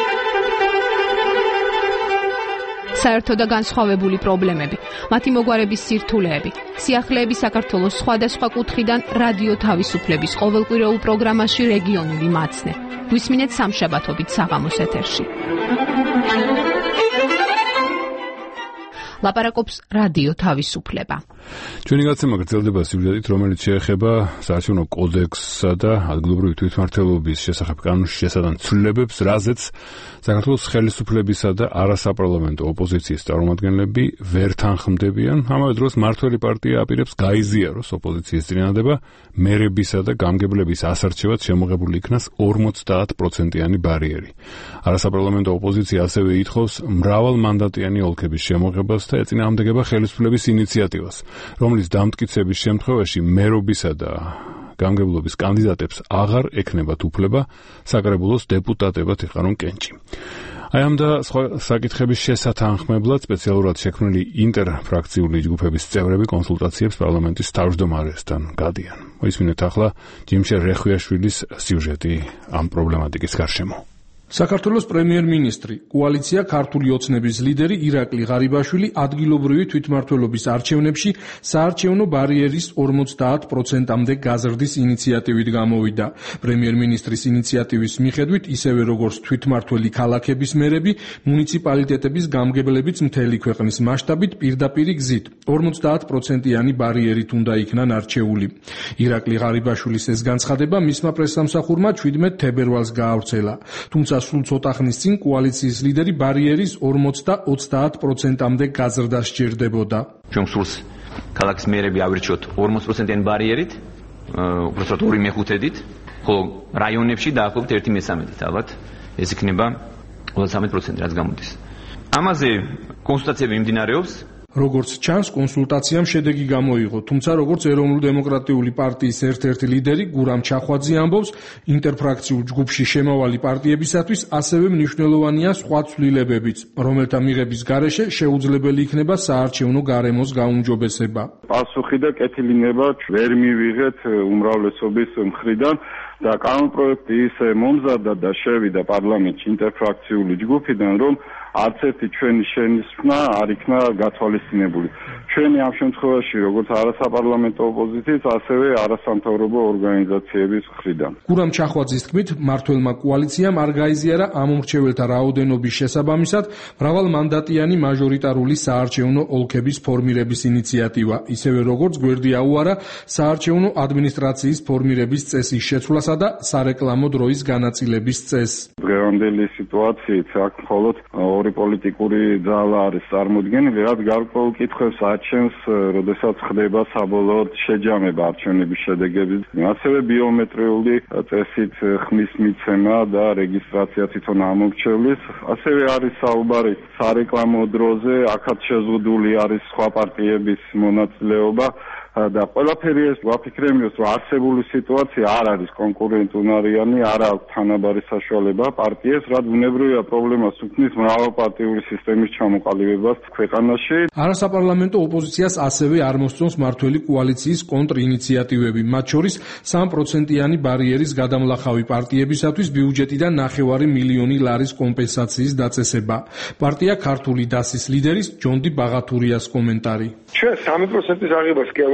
საერთო და განსხვავებული პრობლემები, მათი მოგვარების სირთულეები, სიახლეები საქართველოს სხვადასხვა კუთხიდან რადიო თავისუფლების ყოველკვირეულ პროგრამაში რეგიონული მაცნე. გვისმინეთ სამშაბათობით საღამოს ეთერში. ლაპარაკობს რადიო თავისუფლება. ჩვენი გაცემა გრძელდება სიუჟეტით, რომელიც შეეხება საარჩევნო კოდექსსა და ადგილობრივი თვითმმართველობის შესახებ კანონის შესადან ცვლილებებს, რაზეც საქართველოს ხელისუფლებისა და არასაპარლამენტო ოპოზიციის წარმომადგენლები ვერ თანხმდებიან. ამავე დროს მართველი პარტია აპირებს გაიზიაროს ოპოზიციის წინადადება, მერებისა და გამგებლების ასარჩევად შემოღებული იქნას ორმოცდაათ პროცენტიანი ბარიერი. არასაპარლამენტო ოპოზიცია ასევე ითხოვს მრავალმანდატიანი ოლქების შემოღებას და ეწინააღმდეგება ხელისუფლების ინიციატივას, რომლის დამტკიცების შემთხვევაში მერობისა და გამგებლობის კანდიდატებს აღარ ექნებათ უფლება საკრებულოს დეპუტატებად იყარონ კენჭი. აი ამ და სხვა საკითხების შესათანხმებლად სპეციალურად შექმნილი ინტერფრაქციული ჯგუფების წევრები კონსულტაციებს პარლამენტის თავმჯდომარესთან გადიან. მოისმინეთ ახლა ჯიმშე რეხვიაშვილის სიუჟეტი ამ პრობლემატიკის გარშემო. საქართველოს პრემიერ-მინისტრი, კოალიცია ქართული ოცნების ლიდერი ირაკლი ღარიბაშვილი ადგილობრივი თვითმმართველობის არჩევნებში საარჩევნო ბარიერის ორმოცდაათ პროცენტამდე გაზრდის ინიციატივით გამოვიდა. პრემიერ-მინისტრის ინიციატივის მიხედვით, ისევე როგორც თვითმმართველი ქალაქების მერები, მუნიციპალიტეტების გამგებლებიც მთელი ქვეყნის მასშტაბით პირდაპირ გზით ორმოცდაათ პროცენტიანი ბარიერით უნდა იქნან არჩეული. ირაკლი ღარიბაშვილის ეს განცხადება მისმა პრესსამსახურმა ჩვიდმეტ თებერვალს გაავრცელა. თუმცა სულ ცოტა ხნის წინ კოალიციის ლიდერი ბარიერის ორმოც და ოცდაათ პროცენტამდე გაზრდა სჭირდებოდა. ჩვენ სულს ქალაქის მერები ავირჩიოთ ორმოც პროცენტიანი ბარიერით, უბრალოდ ორი მეხუთედით, ხოლო რაიონებში დაახლოებით ერთი მესამედით, ალბათ ეს იქნება ოცდაათი პროცენტი რაც გამოდის. ამაზე კონსულტაციები მიმდინარეობს. როგორც ჩანს, კონსულტაციამ შედეგი გამოიღო, თუმცა როგორც ეროვნულ-დემოკრატიული პარტიის ერთ-ერთი ლიდერი გურამ ჩახვაძე ამბობს, ინტერფრაქციულ ჯგუფში შემავალი პარტიებისათვის ასევე მნიშვნელოვანია სხვა ცვლილებებიც, რომელთა მიღების გარეშე შეუძლებელი იქნება საარჩევნო გარემოს გაუმჯობესება. პასუხი და კეთილინება ვერ მივიღეთ უმრავლესობის მხრიდან და კანონპროექტი ისე მომზადდა და შევიდა პარლამენტში ინტერფრაქციული ჯგუფიდან, რომ არც ერთი ჩვენი შენიშვნა არ იქნა გათვალისწინებული. ჩვენი ამ შემთხვევაში როგორც არასაპარლამენტო ოპოზიციის, ასევე არასამთავრობო ორგანიზაციების მხრიდან. გურამ ჩახვაძის თქმით, მმართველმა კოალიციამ არ გაიზიარა ამ მრჩეველთა რაოდენობის შესაბამისად მრავალმანდატიანი მაჟორიტარული საარჩევნო ოლქების ფორმირების ინიციატივა, ისევე როგორც გვერდი აუარა საარჩევნო ადმინისტრაციის ფორმირების წესის შეცვლასა და სარეკლამო დროის განაწილების წესს. დღევანდელი სიტუაციით აქ მხოლოდ ორი პოლიტიკური ძალა არის წარმოდგენილი, რაც გარკვეულ კითხვებს აჩენს, როდესაც ხდება საბოლოოდ შეჯამება არჩევნების შედეგების, ასევე ბიომეტრიული წესით ხმის მიცემა და რეგისტრაცია თვითონ ამორჩევლის, ასევე არის საუბარი სარეკლამო დროზე, აქაც შეზღუდული არის სხვა პარტიების მონაწილეობა. და ყველაფერი ეს ვაფიქრებთ, რომ არსებული სიტუაცია არ არის კონკურენტუნარიანი, არ აქვს თანაბარი საშუალება პარტიებს, რაც ბუნებრივია პრობლემას უქმნის მრავალპარტიული სისტემის ჩამოყალიბებას ქვეყანაში. არასაპარლამენტო ოპოზიციას ასევე არ მოსწონს მმართველი კოალიციის კონტრინიციატივები, მათ შორის სამი პროცენტიანი ბარიერის გადამლახავი პარტიებისათვის ბიუჯეტიდან ნახევარი მილიონი ლარის კომპენსაციის დაწესება. პარტია ქართული დასის ლიდერის ჯონდი ბაღათურიას კომენტარი. ჩვენ სამი პროცენტის აღებას კი არ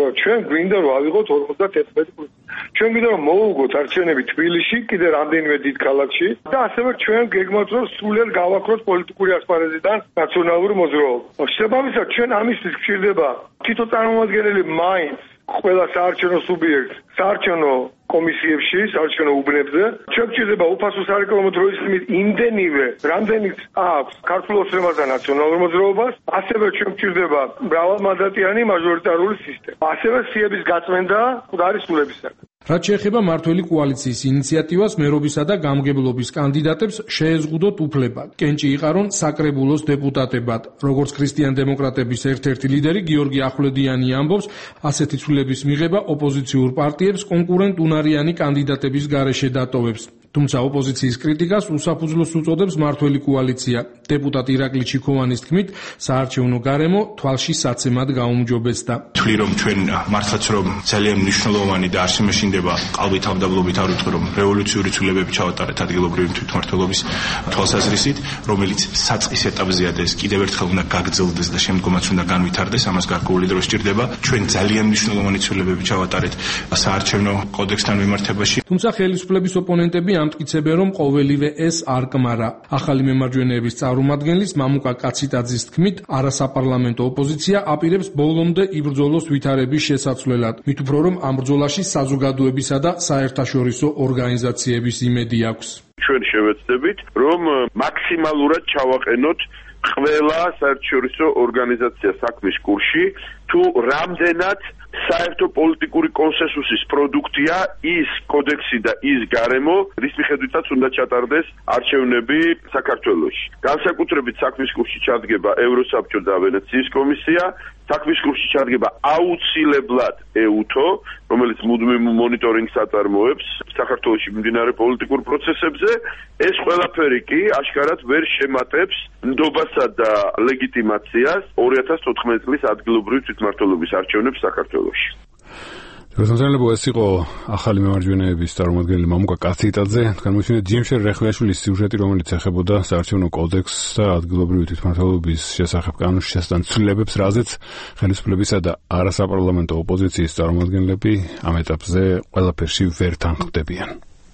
ჩვენ გვინდა რომ ავიღოთ ორმოცდათერთმეტი პროცენტი. ჩვენ გვინდა რომ მოვუგოთ არჩევნები თბილისში, კიდე რამდენიმე დიდ ქალაქში და ასევე ჩვენ გეგმავთ რომ სრულიად გავაქროთ პოლიტიკური ასპარეზიდან ნაციონალური მოძრაობა. შესაბამისად, ჩვენ ამისთვის გვჭირდება თითო წარმომადგენელი მაინც ყველა საარჩევნო სუბიექტს საარჩევნო კომისიებში, საარჩევნო უბნებზე. ჩვენ გვჭირდება უფასო სარეკლამო დროის ხმით იმდენივე, რამდენიც აქვს ქართულ ოცნებას და ნაციონალურ მოძრაობას, ასევე ჩვენ გვჭირდება მრავალმანდატიანი მაჟორიტარული სისტემა. ასევე სიების გაწმენდა მკვდარი სულებისაგან. რაც შეეხება მართველი კოალიციის ინიციატივას, მერობისა და გამგებლობის კანდიდატებს შეეზღუდოთ უფლება კენჭი იყარონ საკრებულოს დეპუტატებად. როგორც ქრისტიან-დემოკრატების ერთ-ერთი ლიდერი გიორგი ახვლედიანი ამბობს, ასეთი ცვლილების მიღება ოპოზიციურ პარტიებს კონკურენტ უნარიანი კანდიდატების გარეშე დატოვებს. თუმცა ოპოზიციის კრიტიკას უსაფუძვლოს უწოდებს მართველი კოალიცია. დეპუტატი ირაკლი ჩიქოვანის თქმით, საარჩევნო გარემო თვალში საცემად გაუმჯობესდა. თვლი რომ ჩვენ მართლაც რომ ძალიან მნიშვნელოვანი და არ შემეშინდება ყალბით თავდაბლობით არ ვიტყვი რომ რევოლუციური ცვლილებები ჩავატარეთ ადგილობრივი თვითმმართველობის თვალსაზრისით, რომელიც საწყის ეტაპზეა და ეს კიდევ ერთხელ უნდა გაგრძელდეს და შემდგომაც უნდა განვითარდეს, ამას გარკვეული დრო სჭირდება. ჩვენ ძალიან მნიშვნელოვანი ცვლილებები ჩავატარეთ საარჩევნო კოდექსთან მიმართებაში. თუმცა ხელისუფლების ოპონენტები ამტკიცებენ, რომ ყოველივე ეს არ კმარა. ახალი მემარჯვენეების წარმომადგენლის მამუკა კაციტაძის თქმით, არასაპარლამენტო ოპოზიცია აპირებს ბოლომდე იბრძოლოს ვითარების შესაცვლელად. მით უფრო რომ ამ ბრძოლაში საზოგადოებისა და საერთაშორისო ორგანიზაციების იმედი აქვს. ჩვენ შევეცდებით, რომ მაქსიმალურად ჩავაყენოთ ყველა საერთაშორისო ორგანიზაცია საქმის კურსში, თუ რამდენად საერთო პოლიტიკური კონსენსუსის პროდუქტია ის კოდექსი და ის გარემო, რის მიხედვითაც უნდა ჩატარდეს არჩევნები საქართველოში. განსაკუთრებით საქმის კურსში ჩადგება ევროსაბჭო და ვენეციის კომისია, საქმის კურსში ჩადგება აუცილებლად ეუთო, რომელიც მუდმივ მონიტორინგს აწარმოებს საქართველოში მიმდინარე პოლიტიკურ პროცესებზე. ეს ყველაფერი კი აშკარად ვერ შემატებს ნდობასა და ლეგიტიმაციას ორი ათას თოთხმეტი წლის ადგილობრივი თვითმმართველობის არჩევნებს საქართველოში. გასამართლებო ეს იყო ახალი მემარჯვენეების წარმომადგენელი მამუკა კაციტაძე. განმოჩინეთ ჯიმშერ რეხვლაშვილის სიუჟეტი, რომელიც ეხებოდა საარჩევნო კოდექსს და ადგილობრივი თვითმმართველობის შესახებ კანონში შესთან ცვლილებებს, რაზეც ხელისუფლებისა და არასაპარლამენტო ოპოზიციის წარმომადგენლები ამ ეტაპზე ყველაფერში ვერ თანხმდებიან.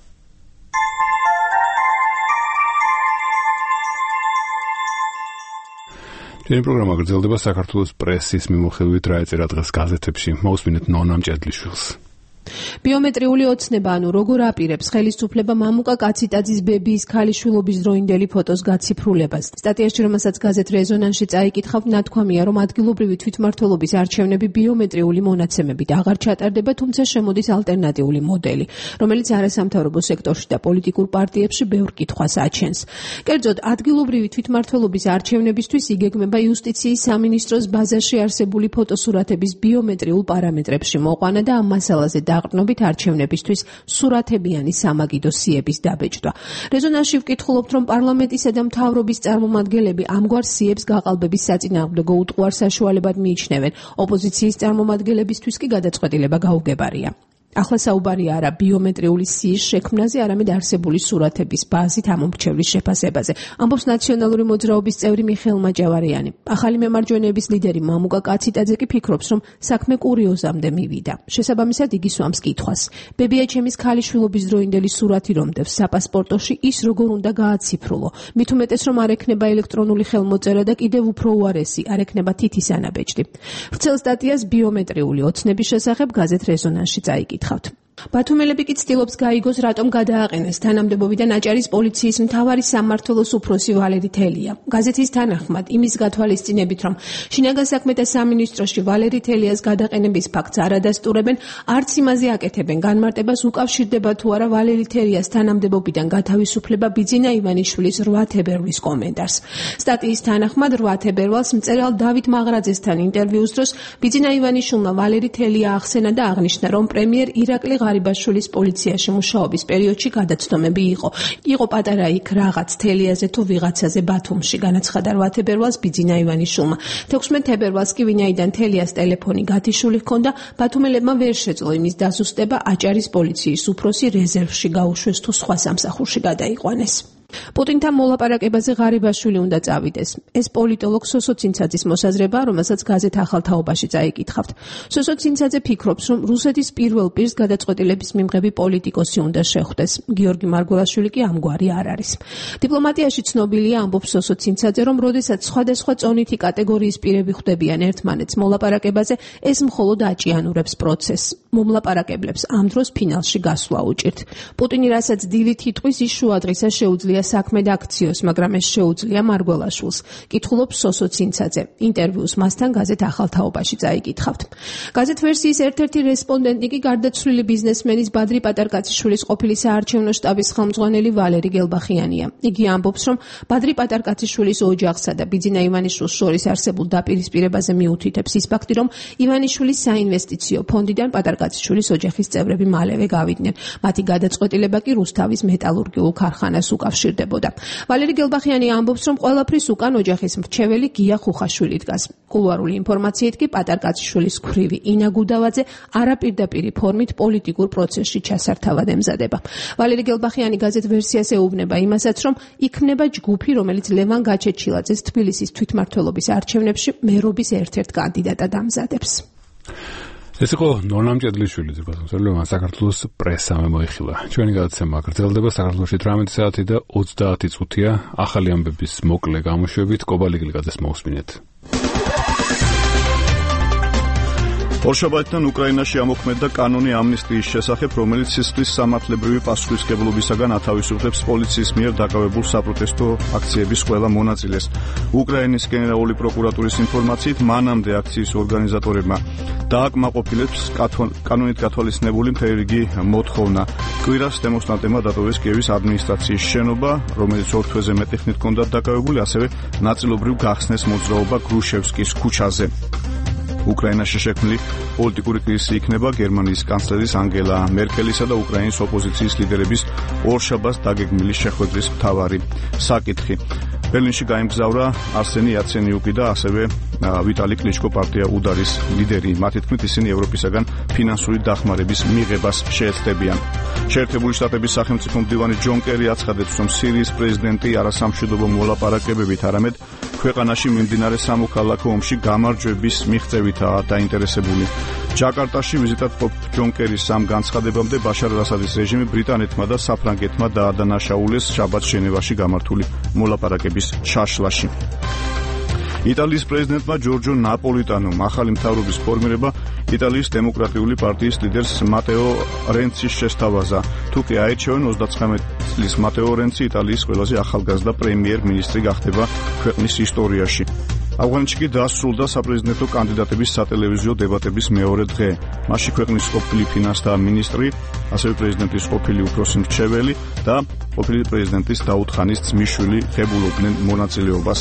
ჩვენი პროგრამა გრძელდება საქართველოს პრესის მიმოხილვით, რა ეწერა დღეს გაზეთებში. მოусმინეთ ნონა მჭედლიშვილს. ბიომეტრიული ოცნება, ანუ როგორ აპირებს ხელისუფლება მამუკა კაციტაძის ბებიის ქალიშვილობის დროინდელი ფოტოს გაციფრულებას. სტატიაში, რომელსაც გაზეთ რეზონანსში წაიკითხავთ, ნათქვამია, რომ ადგილობრივი თვითმმართველობის არჩევნები ბიომეტრიული მონაცემებით აღარ ჩატარდება, თუმცა შემოდის ალტერნატიული მოდელი, რომელიც არასამთავრობო სექტორში და პოლიტიკურ პარტიებში ბევრ კითხვას აჩენს. კერძოდ, ადგილობრივი თვითმმართველობის არჩევნებისთვის იგეგმება იუსტიციის სამინისტროს ბაზაში არსებული ფოტოსურათების ბიომეტრიულ პარამეტრებში მოყვანა და ამ მასალაზე დაყრდნობით არჩევნებისთვის სურათებიანი სამაგიდო სიების დაბეჭდვა. რეზონანსში ვკითხულობთ, რომ პარლამენტისა და მთავრობის წარმომადგენლები ამგვარ სიებს გაყალბების საწინააღმდეგო უტყუარ საშუალებად მიიჩნევენ. ოპოზიციის წარმომადგენლებისთვის კი გადაწყვეტილება გაუგებარია. ახლა საუბარია არა ბიომეტრიული სიის შექმნაზე, არამედ არსებული სურათების ბაზით ამომრჩევლის შეფასებაზე. ამბობს ნაციონალური მოძრაობის წევრი მიხეილ მაჭავარიანი. ახალი მემარჯვენეების ლიდერი მამუკა კაციტაძე კი ფიქრობს, რომ საქმე კურიოზამდე მივიდა. შესაბამისად იგი სვამს კითხვას. ბებიაჩემის ქალიშვილობის დროინდელი სურათი რომ დევს საპასპორტოში, ის როგორ უნდა გააციფრულო? მით უმეტეს რომ არ ექნება ელექტრონული ხელმოწერა და კიდევ უფრო უარესი, არ ექნება თითის ანაბეჭდი. ვრცელ სტატიას ბიომეტრიული ოცნების შესახებ გაზეთ რეზონანსში წაიკითხა. ბათუმელები კი ცდილობს გაიგოს, რატომ გადააყენეს თანამდებობიდან აჭარის პოლიციის მთავარი სამმართველოს უფროსი ვალერი თელია. გაზეთის თანახმად, იმის გათვალისწინებით, რომ შინაგან საქმეთა სამინისტროში ვალერი თელიას გადაყენების ფაქტს არ ადასტურებენ, არც იმაზე აკეთებენ განმარტებას, უკავშირდება თუ არა ვალერი თელიას თანამდებობიდან გათავისუფლება ბიძინა ივანიშვილის რვა თებერვლის კომენტარს. სტატიის თანახმად, რვა თებერვალს მწერალ დავით მაღრაძესთან ინტერვიუს დროს ბიძინა ივანიშვილმა ვალერი თელია ახსენა და აღნიშნა, რომ პრემიერ ირაკლი ღარიბაშვილის პოლიციაში მუშაობის პერიოდში გადაცდომები იყო. იყო პატარა იქ რაღაც თელიაზე თუ ვიღაცაზე ბათუმში, განაცხადა რვა თებერვალს ბიძინა ივანიშვილმა. თექვსმეტ თებერვალს კი ვინაიდან თელიას ტელეფონი გათიშული ჰქონდა, ბათუმელებმა ვერ შეძლო იმის დასუსტება, აჭარის პოლიციის უფროსი რეზერვში გაუშვეს თუ სხვა სამსახურში გადაიყვანეს. პუტინთან მოლაპარაკებაზე ღარიბაშვილი უნდა წავიდეს. ეს პოლიტოლოგ სოსო ცინცაძის მოსაზრება, რომელსაც გაზეთ ახალ თაობაში წაიკითხავთ. სოსო ცინცაძე ფიქრობს, რომ რუსეთის პირველ პირს გადაწყვეტილების მიმღები პოლიტიკოსი უნდა შეხვდეს. გიორგი მარგველაშვილი კი ამგვარი არ არის. დიპლომატიაში ცნობილია, ამბობს სოსო ცინცაძე, რომ როდესაც სხვადასხვა წონითი კატეგორიის პირები ხვდებიან ერთმანეთს მოლაპარაკებაზე, ეს მხოლოდ აჭიანურებს პროცესს. მომლაპარაკებლებს ამ დროს ფინალში გასვლა უჭირთ. პუტინი რასაც დილით იტყვის, ის შუადღისას შეუძლია საქმე დაქციოს, მაგრამ ეს შეუძლია მარგველაშვილს. კითხულობს სოსო ცინცაძე. ინტერვიუს მასთან გაზეთ ახალ თაობაში წაიკითხავთ. გაზეთ ვერსიის ერთ-ერთი რესპონდენტი კი გარდაცვლილი ბიზნესმენის ბადრი პატარკაციშვილის ყოფილი საარჩევნო შტაბის ხელმძღვანელი ვალერი გელბახიანია. იგი ამბობს, რომ ბადრი პატარკაციშვილის ოჯახსა და ბიძინა ივანიშვილს შორის არსებულ დაპირისპირებაზე მიუთითებს ის ფაქტი, რომ ივანიშვილის საინვესტიციო ფონდიდან პატარკაციშვილის ოჯახის წევრები მალევე გავიდნენ. მათი გადაწყვეტილება კი რუსთავის მეტალურგიულ ქარხანას უკავშირდებოდა. ვალერი გელბახიანი ამბობს, რომ ყველაფრის უკან ოჯახის მრჩეველი გია ხუხაშვილი დგას. კულუარული ინფორმაციით კი პატარკაციშვილის ქვრივი ინა გუდავაძე არაპირდაპირი ფორმით პოლიტიკურ პროცესში ჩასართავად ემზადება. ვალერი გელბახიანი გაზეთ ვერსიას ეუბნება იმასაც, რომ იქნება ჯგუფი, რომელიც ლევან გაჩეჩილაძეს თბილისის თვითმმართველობის არჩევნებში მერობის ერთ-ერთ კანდიდატად ამზადებს. ეს იყო ნონა მჭედლიშვილი, ზოგადად საქართველოს პრესამ მოიხილა. ჩვენი გადაცემა გრძელდება საქართველოში თვრამეტი საათი და ოცდაათი წუთია. ახალი ამბების მოკლე გამოშვებით კობალი გილგაძეს მოусმინეთ. ორშაბათიდან უკრაინაში ამოქმედდა კანონი ამნისტიის შესახებ, რომელიც სისხლის სამართლებრივი პასუხისმგებლობისაგან ათავისუფლებს პოლიციის მიერ დაკავებულ საპროტესტო აქციების ყველა მონაწილეს. უკრაინის გენერალური პროკურატურის ინფორმაციით, მანამდე აქციის ორგანიზატორებმა დააკმაყოფილებს კანონით გათვალისწინებული მთელი რიგი მოთხოვნა. კვირას დემონსტრანტებმა დატოვეს კიევის ადმინისტრაციის შენობა, რომელიც ორ თვეზე მეტი ხნით ჰქონდათ დაკავებული, ასევე ნაწილობრივ გახსნეს მოძრაობა გრუშევსკის ქუჩაზე. უკრაინაში შექმნილი პოლიტიკური კრიზისი იქნება გერმანიის კანცლერის ანგელა მერკელისა და უკრაინის ოპოზიციის ლიდერების ორშაბათს დაგეგმილი შეხვედრის მთავარი საკითხი. ბერლინში გაემგზავრა არსენი იაცენიუკი და ასევე ვიტალი კლიჩკო პარტია უდარის ლიდერი. მათი თქმით, ისინი ევროპისაგან ფინანსური დახმარების მიღებას შეეცდებიან. შეერთებული შტატების სახელმწიფო მდივანი ჯონ კერი აცხადებს, რომ სირიის პრეზიდენტი არასამშვიდობო მოლაპარაკებებით, არამედ ქვეყანაში მიმდინარე სამოქალაქო ომში გამარჯვების მიღწევითაა დაინტერესებული. ჯაკარტაში ვიზიტად ჯონ კერის სამ განცხადებამდე ბაშარ არ-ასადის რეჟიმი ბრიტანეთმა და საფრანგეთმა დაადანაშაულეს შაბათს ჟენევაში გამართული მოლაპარაკების შაშლაში. იტალიის პრეზიდენტმა ჯორჯო ნაპოლიტანომ ახალი მთავრობის ფორმირება იტალიის დემოკრატიული პარტიის ლიდერს მატეო რენცის შესთავაზა. თუ კი აირჩევენ ოცდაცხრამეტი წლის მატეო რენცი იტალიის ყველაზე ახალგაზრდა პრემიერ-მინისტრი გახდება ქვეყნის ისტორიაში. ავღანეთში კი დასრულდა საპრეზიდენტო კანდიდატების სატელევიზიო დებატების მეორე დღე. მასში ქვეყნის ყოფილი ფინანსთა მინისტრი, ასევე პრეზიდენტის ყოფილი უფროსი მრჩეველი და ყოფილი პრეზიდენტის დაუდ ხანის ძმისშვილი ღებულობდნენ მონაწილეობას.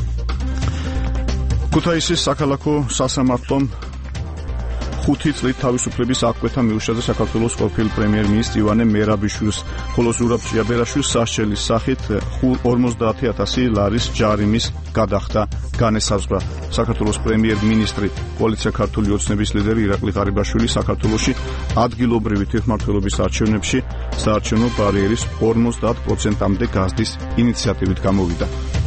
ქუთაისის საქალაქო სასამართლომ ხუთი წლით თავისუფლების აღკვეთა მიუშადა საქართველოს ყოფილ პრემიერ-მინისტრ ივანე მერაბიშვილს, ხოლო ზურაბ ჭიაბერაშვილს სასჯელის სახით ორმოცდაათი ათასი ლარის ჯარიმის გადახდა განესაზღვრა. საქართველოს პრემიერ-მინისტრი კოალიცია ქართული ოცნების ლიდერი ირაკლი ღარიბაშვილი საქართველოში ადგილობრივი თვითმმართველობის არჩევნებში საარჩევნო ბარიერის ორმოცდაათ პროცენტამდე გაზრდის ინიციატივით გამოვიდა.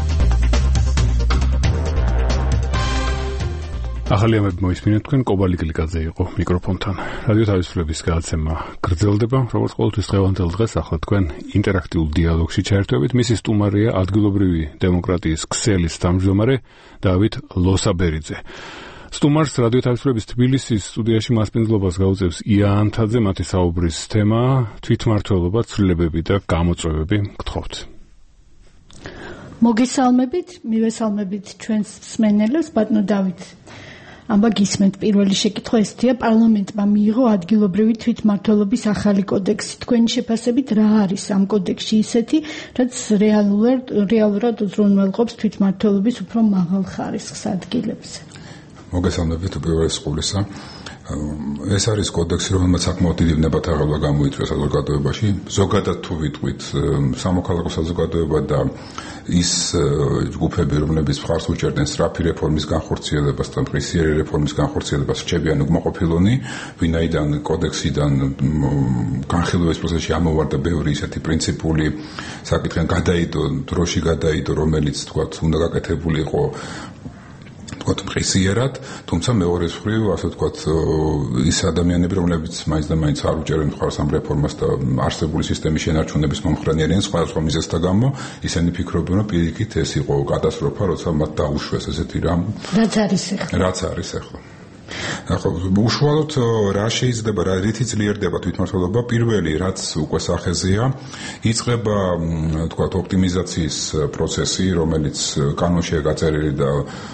ახალი ამბები მოისმინეთ, თქვენ კობალი გილგაძე იყო მიკროფონთან. რადიო თავისუფლების გადაცემა გრძელდება, როგორც ყოველთვის დღევანდელ დღეს, ახლა თქვენ ინტერაქტიულ დიალოგში ჩაერთვებით. მისი სტუმარია ადგილობრივი დემოკრატიის ქსელის თავმჯდომარე დავით ლოსაბერიძე. სტუმარს რადიო თავისუფლების თბილისის სტუდიაში მასპინძლობას გაუწევს ია ანთაძე, მათი საუბრის თემა თვითმმართველობა, ცვლილებები და გამოწვევები. გთხოვთ. მოგესალმებით, მივესალმებით ჩვენს მსმენელებს, ბატონო დავით. ამბა გისმენთ, პირველი შეკითხვა ესთია, პარლამენტმა მიიღო ადგილობრივი თვითმმართველობის ახალი კოდექსი. თქვენი შეფასებით რა არის ამ კოდექსში ისეთი, რაც რეალურად რეალურად უზრუნველყოფს თვითმმართველობის უფრო მაღალ ხარისხს ადგილებზე? მოგესალმებით უპირველეს ყოვლისა. ეს არის კოდექსი, რომელმაც საკმაოდ დიდი ნებათაღელვა გამოიწვია საზოგადოებაში. ზოგადად თუ ვიტყვით, სამოქალაქო საზოგადოება და ის ჯგუფები, რომლებიც მხარს უჭერდნენ სწრაფი რეფორმის განხორციელებას და მყისიერი რეფორმის განხორციელებას, რჩებიან უკმაყოფილონი, ვინაიდან კოდექსიდან განხილვის პროცესში ამოვარდა ბევრი ისეთი პრინციპული საკითხი, გადაიდო, დროში გადაიდო, რომელიც თქვათ უნდა გაკეთებული იყო თქვათ მყისიერად, თუმცა მეორე მხრივ, ასე თქვათ, ის ადამიანები, რომლებიც მაინც და მაინც არ უჭერენ მხარს ამ რეფორმას და არსებული სისტემის შენარჩუნების მომხრენი არიან სხვადასხვა მიზეზთა გამო, ისინი ფიქრობენ, რომ პირიქით ეს იყო კატასტროფა, როცა მათ დაუშვეს ესეთი რამ. რაც არის ახლა. რაც არის ახლა. ახლა უშუალოდ რა შეიძლება რა რითი ძლიერდება თვითმმართველობა პირველი რაც უკვე სახეზეა იწყება თქვათ ოპტიმიზაციის პროცესი რომელიც კანონშია გაწერილი და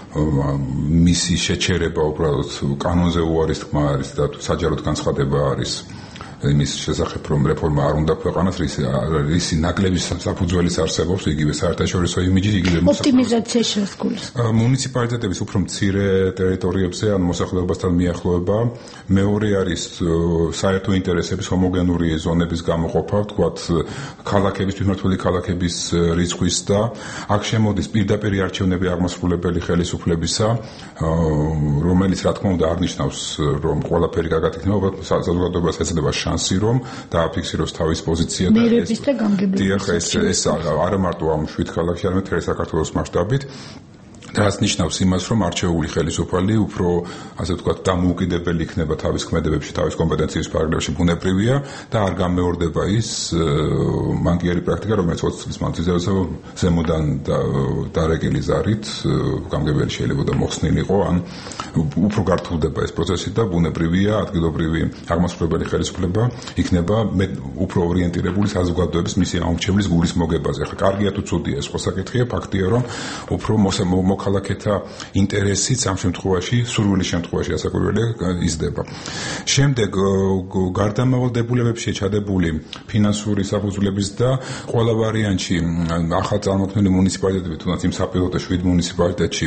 მისი შეჩერება უბრალოდ კანონზე უარის თქმა არის და საჯაროდ განცხადება არის იმის შესახებ რომ რეფორმა არ უნდა ქვეყანას რისი ნაკლების საფუძველიც არსებობს იგივე საერთაშორისო იმიჯი იგივე ოპტიმიზაცია შესრულს მუნიციპალიტეტების უფრო მცირე ტერიტორიებზე ან მოსახლეობასთან მიახლოება მეორე არის საერთო ინტერესების ჰომოგენური ზონების გამოყოფა ვთქვათ ქალაქების თვითმმართველი ქალაქების რიცხვის და აქ შემოდის პირდაპირ არჩევნები აღმასრულებელი ხელისუფლებისა რომელიც რა თქმა უნდა აღნიშნავს რომ ყველაფერი კარგად იქნება საზოგადოებას ეცდება შანსი რომ დააფიქსიროს თავის პოზიცია და ეს ეს არა მარტო ამ შვიდ ქალაქში არამედ მთელი საქართველოს მასშტაბით რაც ნიშნავს იმას რომ არჩეული ხელისუფალი უფრო ასე ვთქვათ დამოუკიდებელი იქნება თავის ქმედებებში თავის კომპეტენციის ფარგლებში ბუნებრივია და არ გამეორდება ის მანკიერი პრაქტიკა რომელიც ოცი წლის მანძილზე ზემოდან დარეგილი ზარით გამგებელი შეიძლება და მოხსნილიყო ან უფრო გართულდება ეს პროცესი და ბუნებრივია ადგილობრივი აღმასრულებელი ხელისუფლება იქნება უფრო ორიენტირებული საზოგადოების მისი ამორჩევლის გულის მოგებაზე. ახლა კარგია თუ ცუდია ეს ხო საკითხია ფაქტია რომ უფრო მოქალაქეთა ინტერესიც ამ შემთხვევაში სურვილის შემთხვევაში ასაკურველია იზრდება. შემდეგ გარდამავალ დებულებებში ჩადებული ფინანსური საფუძვლების და ყველა ვარიანტში ახალ წარმოქმნილი მუნიციპალიტეტები თუნდაც იმ საპილოტო შვიდ მუნიციპალიტეტში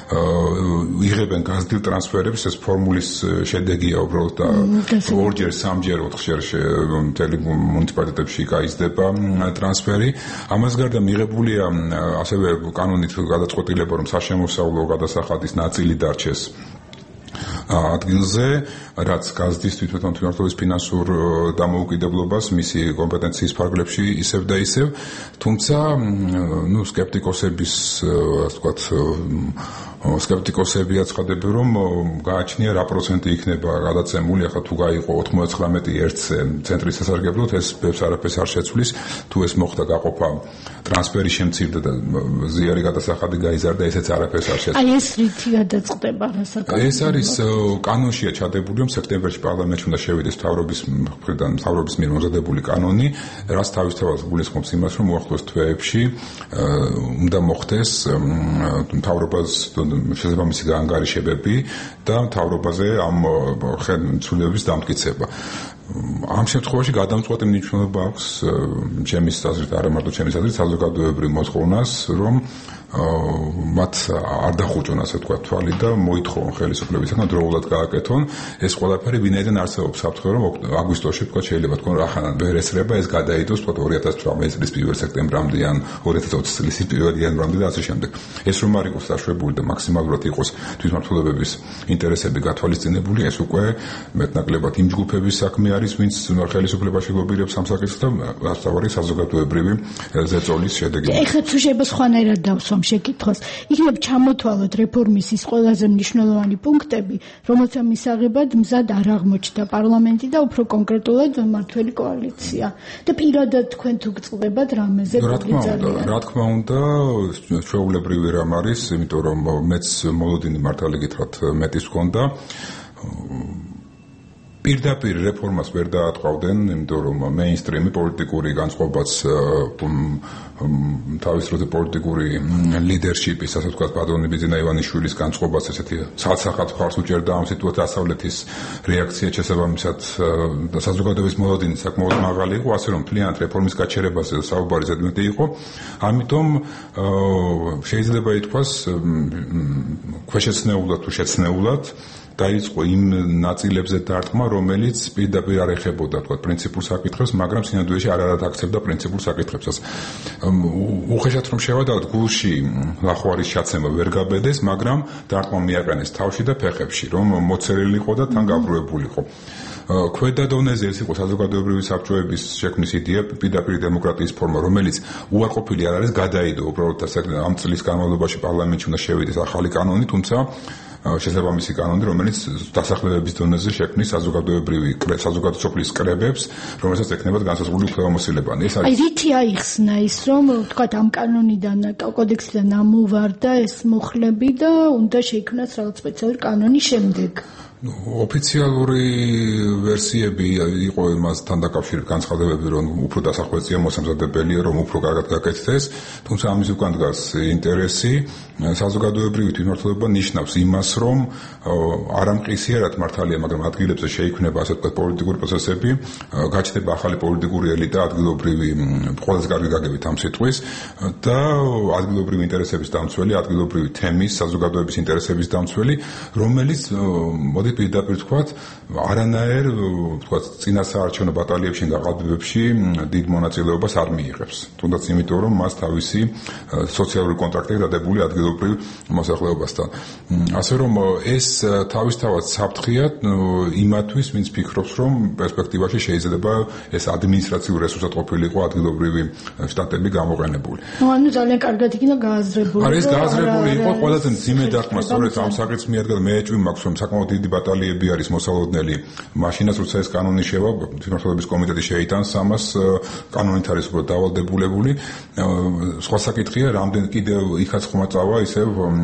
იღებენ გაზრდილ ტრანსფერებს ეს ფორმულის შედეგია უბრალოდ და ორჯერ სამჯერ ოთხჯერ მთელი მუნიციპალიტეტებში გაიზრდება ტრანსფერი ამას გარდა მიღებულია ასევე კანონით გადაწყვეტილება რომ საშემოსავლო გადასახადის ნაწილი დარჩეს ადგილზე, რაც გაზრდის თვითმმართველობის ფინანსურ დამოუკიდებლობას მისი კომპეტენციის ფარგლებში ისევ და ისევ, თუმცა, ნუ სკეპტიკოსების, ასე ვთქვათ, სკეპტიკოსები აცხადებენ, რომ გააჩნია რა პროცენტი იქნება გადაცემული, ახლა თუ გაიყო ოცდათხმეტი ერთზე ცენტრის სასარგებლოდ, ეს ბევრს არაფერს არ შეცვლის, თუ ეს მოხდა გაყოფა ტრანსფერი შემცირდა და ზიარი გადასახადი გაიზარდა, ესეც არაფერს არ შეცვლის. აი ეს რითი გადაწყდება რასაკავშირებლად? ეს არის კანონშია ჩადებული, რომ სექტემბერში პარლამენტში უნდა შევიდეს მთავრობის მხრიდან მთავრობის მიერ მომზადებული კანონი, რაც თავისთავად გულისხმობს იმას, რომ უახლოეს თვეებში უნდა მოხდეს მთავრობას შესაბამისი გაანგარიშებები და მთავრობაზე ამ ხელმძღვანელობის დამტკიცება. ამ შემთხვევაში გადამწყვეტი მნიშვნელობა აქვს ჩემის აზრით, არა მარტო ჩემის აზრით, საზოგადოებრივ მოთხოვნას, რომ მათ არ დახუჭონ ასე ვთქვათ თვალი და მოითხოვონ ხელისუფლებისგან დროულად გააკეთონ ეს ყველაფერი ვინაიდან არსებობს საფრთხე რომ აგვისტოში ვთქვათ შეიძლება თქვენ რახან ვერ ესრება ეს გადაიდოს ვთქვათ ორი ათას ცხრამეტი წლის პირველ სექტემბრამდე ან ორი ათას ოცი წლის პირველ იანვრამდე და ასე შემდეგ ეს რომ არ იყოს დაშვებული და მაქსიმალურად იყოს თვითმმართველობების ინტერესები გათვალისწინებული ეს უკვე მეტნაკლებად იმ ჯგუფების საქმე არის ვინც ხელისუფლებაში ლობირებს ამ საკითხს და ასთავარი საზოგადოებრივი ზეწოლის შედეგი ეხლა თუ შეიძლება სხვანაირად დავსვამ შეკითხვას. იქნებ ჩამოთვალოთ რეფორმის ის ყველაზე მნიშვნელოვანი პუნქტები, რომელთა მისაღებად მზად არ აღმოჩნდა პარლამენტი და უფრო კონკრეტულად მმართველი კოალიცია. და პირადად თქვენ თუ გწყდებათ რამეზე პუბლიცარია. რა თქმა უნდა, ჩვეულებრივი რამ არის, იმიტომ რომ მეც მოლოდინი მართალი გითხრათ მეტის ჰქონდა. პირდაპირ რეფორმას ვერ დაატყავდნენ, იმიტომ რომ მეინსტრიმი პოლიტიკური განწყობაც თავის დროზე პოლიტიკური ლიდერშიპის, ასე ვთქვათ, პატრონი ბიძინა ივანიშვილის განწყობაც ესეთი ცალსახად ხარს უჭერდა ამ სიტუაციას დასავლეთის რეაქცია შესაბამისად და საზოგადოების მოლოდინი საკმაოდ მაღალი იყო, ასე რომ მთლიანად რეფორმის გაჩერებაზე საუბარი ზედმეტი იყო. ამიტომ შეიძლება ითქვას ქვეშეცნეულად თუ შეცნეულად დაიწყო იმ ნაწილებზე დარტყმა, რომელიც პირდაპირ არ ეხებოდა თქვა პრინციპულ საკითხებს, მაგრამ სინამდვილეში არადად აქცევდა პრინციპულ საკითხებსაც. უხეშად რომ შევადავთ, გულში ლახვარის ჩაცემა ვერ გაბედეს, მაგრამ დარტყმა მიაყენეს თავში და ფეხებში, რომ მოცერილი იყო და თან გაბრუებულიყო. ქვედა დონეზე ეს იყო საზოგადოებრივი საბჭოების შექმნის იდეა, პირდაპირ დემოკრატიის ფორმა, რომელიც უარყოფილი არ არის, გადაიდო უბრალოდ ამ წლის განმავლობაში პარლამენტში უნდა შევიდეს ახალი კანონი, თუმცა შესაბამისი კანონი, რომელიც დასახლებების დონეზე შექმნის საზოგადოებრივი საზოგადოებრივ კრებებს, რომელსაც ექნებათ განსაზღვრული უფლებამოსილება. ეს არის. აი, რითი აიხსნა ის, რომ თქვა ამ კანონიდან, კოდექსიდან ამოვარდა ეს მუხლები და უნდა შეიქმნას რაღაც სპეციალური კანონი შემდეგ. ოფიციალური ვერსიები იყო მასთან დაკავშირებით განცხადებები, რომ უფრო დასახვეწია მოსამზადებელია, რომ უფრო კარგად გაკეთდეს, თუმცა ამის უკან დგას ინტერესი. საზოგადოებრივი თვითმმართველობა ნიშნავს იმას, რომ არამყისიერად მართალია, მაგრამ ადგილებზე შეიქმნება ასე ვთქვათ პოლიტიკური პროცესები, გაჩნდება ახალი პოლიტიკური ელიტა, ადგილობრივი ყველაზე კარგი გაგებით ამ სიტყვის და ადგილობრივი ინტერესების დამცველი, ადგილობრივი თემის, საზოგადოების ინტერესების დამცველი, რომელიც მოდი პირდაპირ თქვათ, არანაირ თქვათ წინასაარჩევნო ბატალიებში და გაყალბებებში დიდ მონაწილეობას არ მიიღებს. თუნდაც იმიტომ, რომ მას თავისი სოციალური კონტრაქტი დადებული ადგილობრივ მოსახლეობასთან. ასე რომ ეს თავისთავად საფრთხეა იმათვის, ვინც ფიქრობს, რომ პერსპექტივაში შეიძლება ეს ადმინისტრაციული რესურსად ყოფილიყო ადგილობრივი შტატები გამოყენებული. ნუ ანუ ძალიან კარგად იქნა გააზრებული. არის გააზრებული იყო ყველაზე მძიმე დარტყმა, სწორედ ამ საკითხს მიადგა მე ეჭვი მაქვს, რომ საკმაოდ დიდი ბატალიები არის მოსალოდნელი. მაშინაც როცა ეს კანონი შევა, თვითმმართველობის კომიტეტი შეიტანს ამას, კანონით არის უფრო დავალდებულებული. სხვა საკითხია, რამდენ კიდევ იქაც ხმა წავა ისევ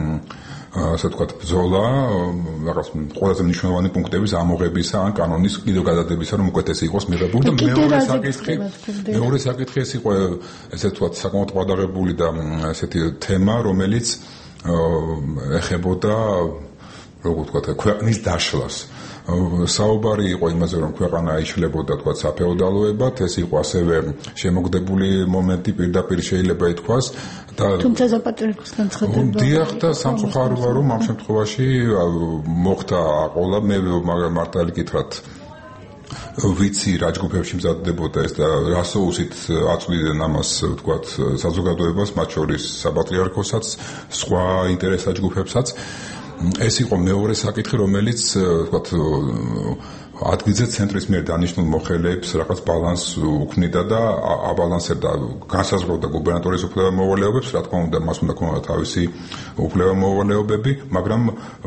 ასე ვთქვათ, ბრძოლა, რაღაც ყველაზე მნიშვნელოვანი პუნქტების ამოღებისა ან კანონის კიდევ გადადებისა, რომ უკეთესი იყოს მიღებული და მეორე საკითხი, მეორე საკითხი ეს იყო, ესე ვთქვათ, საკმაოდ გადაღებული და ესეთი თემა, რომელიც ეხებოდა როგორ ვთქვათ, ქვეყნის დაშლას. საუბარი იყო იმაზე, რომ ქვეყანა იშლებოდა თქვათ საფეოდალოებად, ეს იყო ასევე შემოგდებული მომენტი, პირდაპირ შეიძლება ითქვას და თუმცა ზაპატრიარქოს განცხადება. დიახ და სამწუხაროა, რომ ამ შემთხვევაში მოხდა აყოლა, მე მართალი კითხრათ ვიცი რა ჯგუფებში მზადდებოდა ეს და რა სოუსით აწვდიდნენ ამას თქვათ საზოგადოებას, მათ შორის საპატრიარქოსაც, სხვა ინტერესთა ჯგუფებსაც. ეს იყო მეორე საკითხი, რომელიც ვთქვათ ადგილზე ცენტრის მიერ დანიშნულ მოხელეებს რაღაც ბალანსს უქმნიდა და აბალანსებდა, განსაზღვრავდა გუბერნატორის უფლებამოვალეობებს, რა თქმა უნდა, მას უნდა ქონოდა თავისი უფლებამოვალეობები, მაგრამ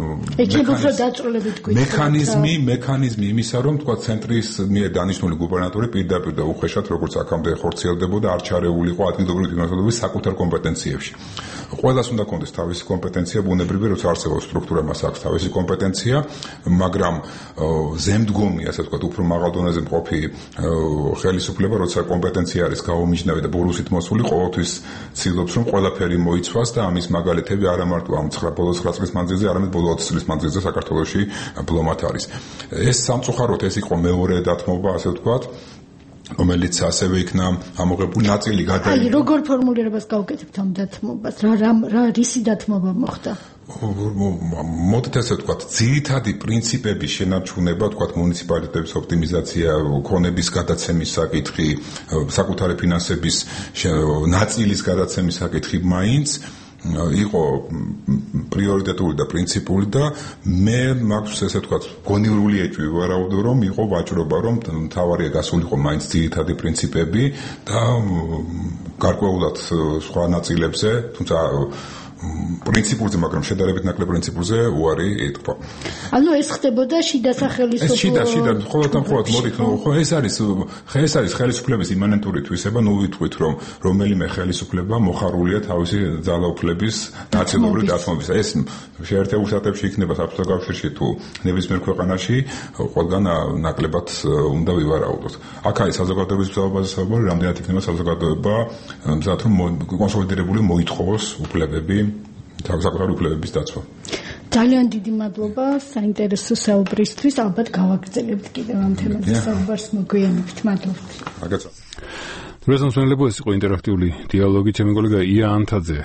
მექანიზმი, მექანიზმი იმისა, რომ თქვათ ცენტრის მიერ დანიშნული გუბერნატორი პირდაპირ და უხეშად, როგორც აქამდე ხორციელდებოდა, არ ჩარეულიყო ადგილობრივი თვითმმართველობის საკუთარ კომპეტენციებში. ყველას უნდა კონდეს თავისი კომპეტენცია, ბუნებრივი, როცა არსებობს სტრუქტურა, მას აქვს თავისი კომპეტენცია, მაგრამ ზემდგომი, ასე ვთქვათ, უფრო მაღალ დონეზე მყოფი ხელისუფლება, როცა კომპეტენცია არის გაუმიჯნავი და ბურუსით მოსული, ყოველთვის ცდილობს, რომ ყველაფერი მოიცვას და ამის მაგალითები არა მარტო ამ ბოლო ცხრა წლის მანძილზე, არამედ ბოლო ოცი წლის მანძილზე საქართველოში ბლომად არის. ეს სამწუხაროდ ეს იყო მეორე დათმობა, ასე ვთქვათ, რომელიც ასევე იქნა ამოღებული ნაწილი გადაიღო. აი, როგორ ფორმულირებას გავუკეთებთ ამ დათმობას? რა რა რა რისი დათმობა მოხდა? მოდით ასე ვთქვათ, ძირითადი პრინციპების შენარჩუნება, ვთქვათ, მუნიციპალიტეტების ოპტიმიზაცია, ქონების გადაცემის საკითხი, საკუთარი ფინანსების ნაწილის გადაცემის საკითხი მაინც იყო პრიორიტეტული და პრინციპული და მე მაქვს ესე ვთქვათ გონივრული ეჭვი ვარაუდო, რომ იყო ვაჭრობა, რომ მთავარია გასულიყო მაინც ძირითადი პრინციპები და გარკვეულად სხვა ნაწილებზე, თუმცა პრინციპულზე, მაგრამ შედარებით ნაკლებ პრინციპულზე უარი ეთქვა. ანუ ეს ხდებოდა შიდა სახელმწიფო. ეს შიდა, შიდა, ხოლმე ხოლმე მოდით, ხო, ეს არის, ეს არის ხელისუფლების იმანენტური თვისება, ნუ ვიტყვით, რომ რომელიმე ხელისუფლება მოხარულია თავისი ძალაუფლების ნაცნობრივ დათმობისა. ეს შეერთებულ შტატებში იქნება საბჭოთა კავშირში თუ ნებისმიერ ქვეყანაში, ყველგან ნაკლებად უნდა ვივარაუდოთ. აქ არის საზოგადოების ბრძოლაზე საუბარი, რამდენად იქნება საზოგადოება მზად, რომ კონსოლიდირებული მოითხოვოს უფლებები საკუთარი უფლებების დაცვა. ძალიან დიდი მადლობა საინტერესო საუბრისთვის. ალბათ გავაგრძელებთ კიდევ ამ თემაზე საუბარს, მოგვიანებით. მადლობთ. მაგაცა. დღეს მოსვენებელს იყო ინტერაქტიული დიალოგი ჩემი კოლეგა ია ანთაძე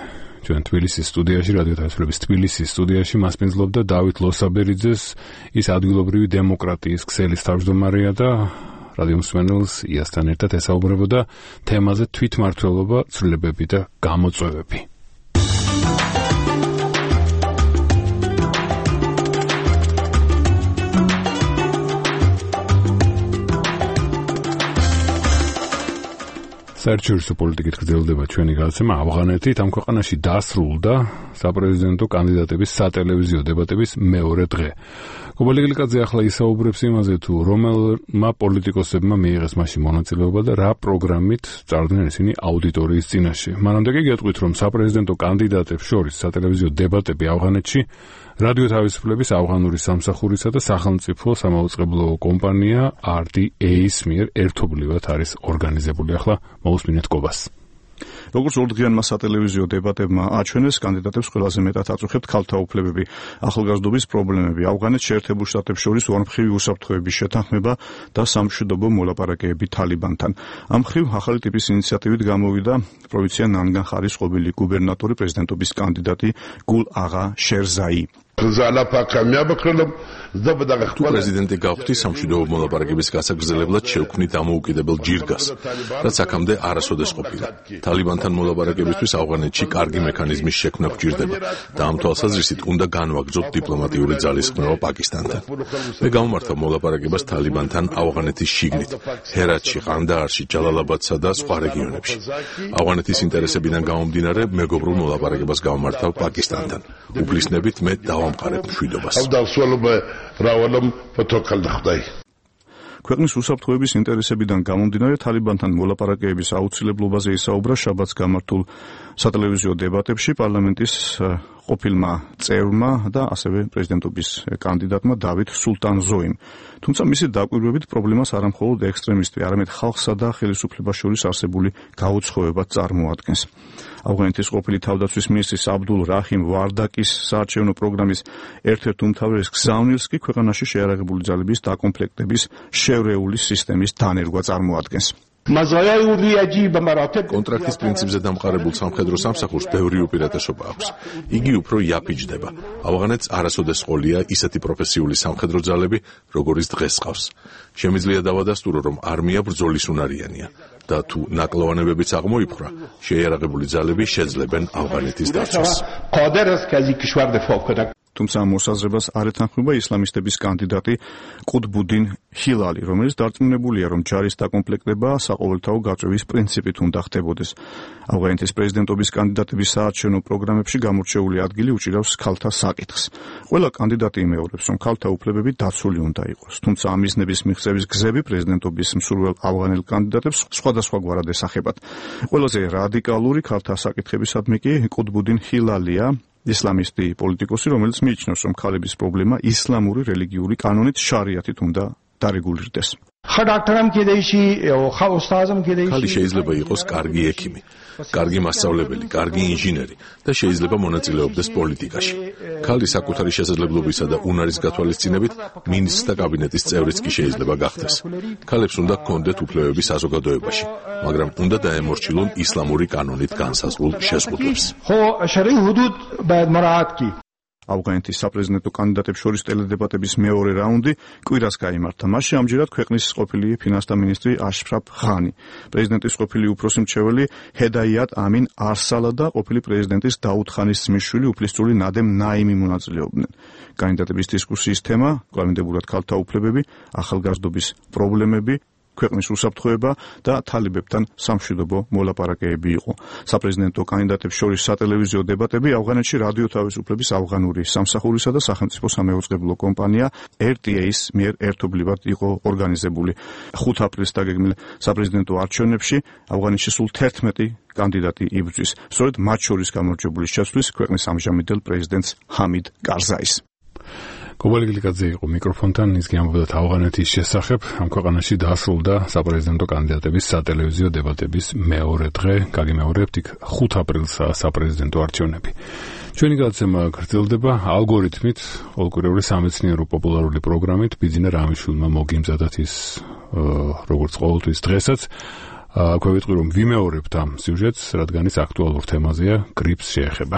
ჩვენ თბილისის სტუდიაში, რადიო თავისუფლების თბილისის სტუდიაში მასპინძლობდა დავით ლოსაბერიძეს, ის ადგილობრივი დემოკრატიის ქსელის თავმჯდომარეა და რადიო მსმენელს იასთან ერთად ესაუბრებოდა თემაზე თვითმმართველობა, ცვლილებები და გამოწვევები. საერთაშორისო პოლიტიკით გრძელდება ჩვენი გადაცემა ავღანეთით. ამ ქვეყანაში დასრულდა საპრეზიდენტო კანდიდატების სატელევიზიო დებატების მეორე დღე. კობალე გლიკაძე ახლა ისაუბრებს იმაზე, თუ რომელმა პოლიტიკოსებმა მიიღეს მასში მონაწილეობა და რა პროგრამით წარდგნენ ისინი აუდიტორიის წინაშე. მანამდე კი გეტყვით, რომ საპრეზიდენტო კანდიდატებს შორის სატელევიზიო დებატები ავღანეთში რადიო თავისუფლების ავღანური სამსახურისა და სახელმწიფო სამაუწყებლო კომპანია არ დი ეის მიერ ერთობლივად არის ორგანიზებული. ახლა მოусმინეთ კობას. როგორც ორდღიანმა სატელევიზიო დებატებმა აჩვენეს, კანდიდატებს ყველაზე მეტად აწუხებთ ქალთა უფლებები, ახალგაზრდობის პრობლემები, ავღანეთს შეერთებულ შტატებს შორის ორმხრივი უსაფრთხოების შეთანხმება და სამშვიდობო მოლაპარაკებები თალიბანთან. ამ მხრივ ახალი ტიპის ინიციატივით გამოვიდა პროვინცია ნანგან-ხარის ყოფილი გუბერნატორი, პრეზიდენტობის კანდიდატი გულ აღა შერზაი. თუ პრეზიდენტი გავხდი, სამშვიდობო მოლაპარაკების გასაგრძელებლად შევქმნით დამოუკიდებელ ჯირგას, რაც აქამდე არასოდეს ყოფილა. თალიბანთან მოლაპარაკებისთვის ავღანეთში კარგი მექანიზმის შექმნა გვჭირდება და ამ თვალსაზრისით უნდა განვაგრძოთ დიპლომატიური ძალისხმევა პაკისტანთან. მე გამომართავ მოლაპარაკებას თალიბანთან ავღანეთის შიგნით, ჰერატში, ყანდაარში, ჯალალაბადსა და სხვა რეგიონებში. ავღანეთის ინტერესებიდან გამომდინარე, მეგობრულ მოლაპარაკებას გამომართავ პაკისტანთან. უფლისნებით მე დავამყარებ მშვიდობას. ქვეყნის უსაფრთხოების ინტერესებიდან გამომდინარე თალიბანთან მოლაპარაკების აუცილებლობაზე ისაუბრა შაბათს გამართულ სატელევიზიო დებატებში პარლამენტის ყოფილმა წევრმა და ასევე პრეზიდენტობის კანდიდატმა დავით სულტანზოიმ. თუმცა მისი დაკვირვებით პრობლემას არა მხოლოდ ექსტრემისტი, არამედ ხალხსა და ხელისუფლებას შორის არსებული გაუცხოება წარმოადგენს. ავღანეთის ყოფილი თავდაცვის მინისტრის აბდულ რაჰიმ ვარდაკის საარჩევნო პროგრამის ერთ-ერთ უმთავრეს გზავნილს კი ქვეყანაში შეიარაღებული ძალების დაკომპლექტების შევრეული სისტემის დანერგვა წარმოადგენს. კონტრაქტის პრინციპზე დამყარებულ სამხედრო სამსახურს ბევრი უპირატესობა აქვს. იგი უფრო იაფიჯდება. ავღანეთს არასოდეს ყოლია ისეთი პროფესიული სამხედრო ძალები, როგორიც დღეს ყავს. შემიძლია დავადასტურო, რომ არმია ბრძოლის უნარიანია და თუ ნაკლოვანებებიც აღმოიფხვრა, შეიარაღებული ძალები შეძლებენ ავღანეთის დაცვას. თუმცა ამ მოსაზრებას არ ეთანხმება ისლამისტების კანდიდატი ყუტბუდინ ჰილალი, რომელიც დარწმუნებულია, რომ ჯარის დაკომპლექტება საყოველთაო გაწევის პრინციპით უნდა ხდებოდეს. ავღანეთის პრეზიდენტობის კანდიდატების საარჩევნო პროგრამებში გამორჩეული ადგილი უჭირავს ქალთა საკითხს. ყველა კანდიდატი იმეორებს, რომ ქალთა უფლებები დაცული უნდა იყოს, თუმცა ამ მიზნების მიღწევის გზები პრეზიდენტობის მსურველ ავღანელ კანდიდატებს სხვადასხვაგვარად ესახებათ. ყველაზე რადიკალური ქალთა საკითხებისადმი კი ყუტბუდინ ჰილალია, ისლამისტი პოლიტიკოსი, რომელიც მიიჩნევს, რომ ქალების პრობლემა ისლამური რელიგიური კანონით შარიათით უნდა დარეგულირდეს. ქალი შეიძლება იყოს კარგი ექიმი, კარგი მასწავლებელი, კარგი ინჟინერი და შეიძლება მონაწილეობდეს პოლიტიკაში. ქალი საკუთარი შესაძლებლობისა და უნარის გათვალისწინებით მინისტრთა კაბინეტის წევრიც კი შეიძლება გახდეს. ქალებს უნდა ჰქონდეთ უფლებები საზოგადოებაში, მაგრამ უნდა დაემორჩილონ ისლამური კანონით განსაზღვრულ შეზღუდვებს. ავღანეთის საპრეზიდენტო კანდიდატებს შორის ტელედებატების მეორე რაუნდი კვირას გაიმართა. მასში ამჯერად ქვეყნის ყოფილი ფინანსთა მინისტრი აშრაფ ღანი, პრეზიდენტის ყოფილი უფროსი მრჩეველი ჰედაიათ ამინ არსალა და ყოფილი პრეზიდენტის დაუდ ხანის ძმისშვილი უფლისწული ნადემ ნაიმი მონაწილეობდნენ. კანდიდატების დისკუსიის თემა კვლავინდებურად ქალთა უფლებები, ახალგაზრდობის პრობლემები, ქვეყნის უსაფრთხოება და თალიბებთან სამშვიდობო მოლაპარაკებები იყო. საპრეზიდენტო კანდიდატებს შორის სატელევიზიო დებატები ავღანეთში რადიო თავისუფლების ავღანური სამსახურისა და სახელმწიფო სამაუწყებლო კომპანია არ დი ეის მიერ ერთობლივად იყო ორგანიზებული. ხუთ აპრილს დაგეგმილ საპრეზიდენტო არჩევნებში ავღანეთში სულ თერთმეტი კანდიდატი იბრძვის, სწორედ მათ შორის გამარჯვებულის შეცვლის ქვეყნის ამჟამინდელ პრეზიდენტს ჰამიდ კარზაის. კობალე გლიკაძე იყო მიკროფონთან, ის გამოვიდა ავღანეთის შესახებ. ამ ქვეყანაში დასრულდა საპრეზიდენტო კანდიდატების სატელევიზიო დებატების მეორე დღე. გაგიმეორებთ, იქ ხუთ აპრილსაა საპრეზიდენტო არჩევნები. ჩვენი გადაცემა გრძელდება ალგორითმით, ყოველკვირეული სამეცნიერო პოპულარული პროგრამით. ბიძინა რამიშვილმა მოგიმზადათ ის როგორც ყოველთვის დღესაც. აქვე ვიტყვი რომ ვიმეორებთ ამ სიუჟეტს, რადგან ის აქტუალურ თემაზეა, გრიპს შეეხება.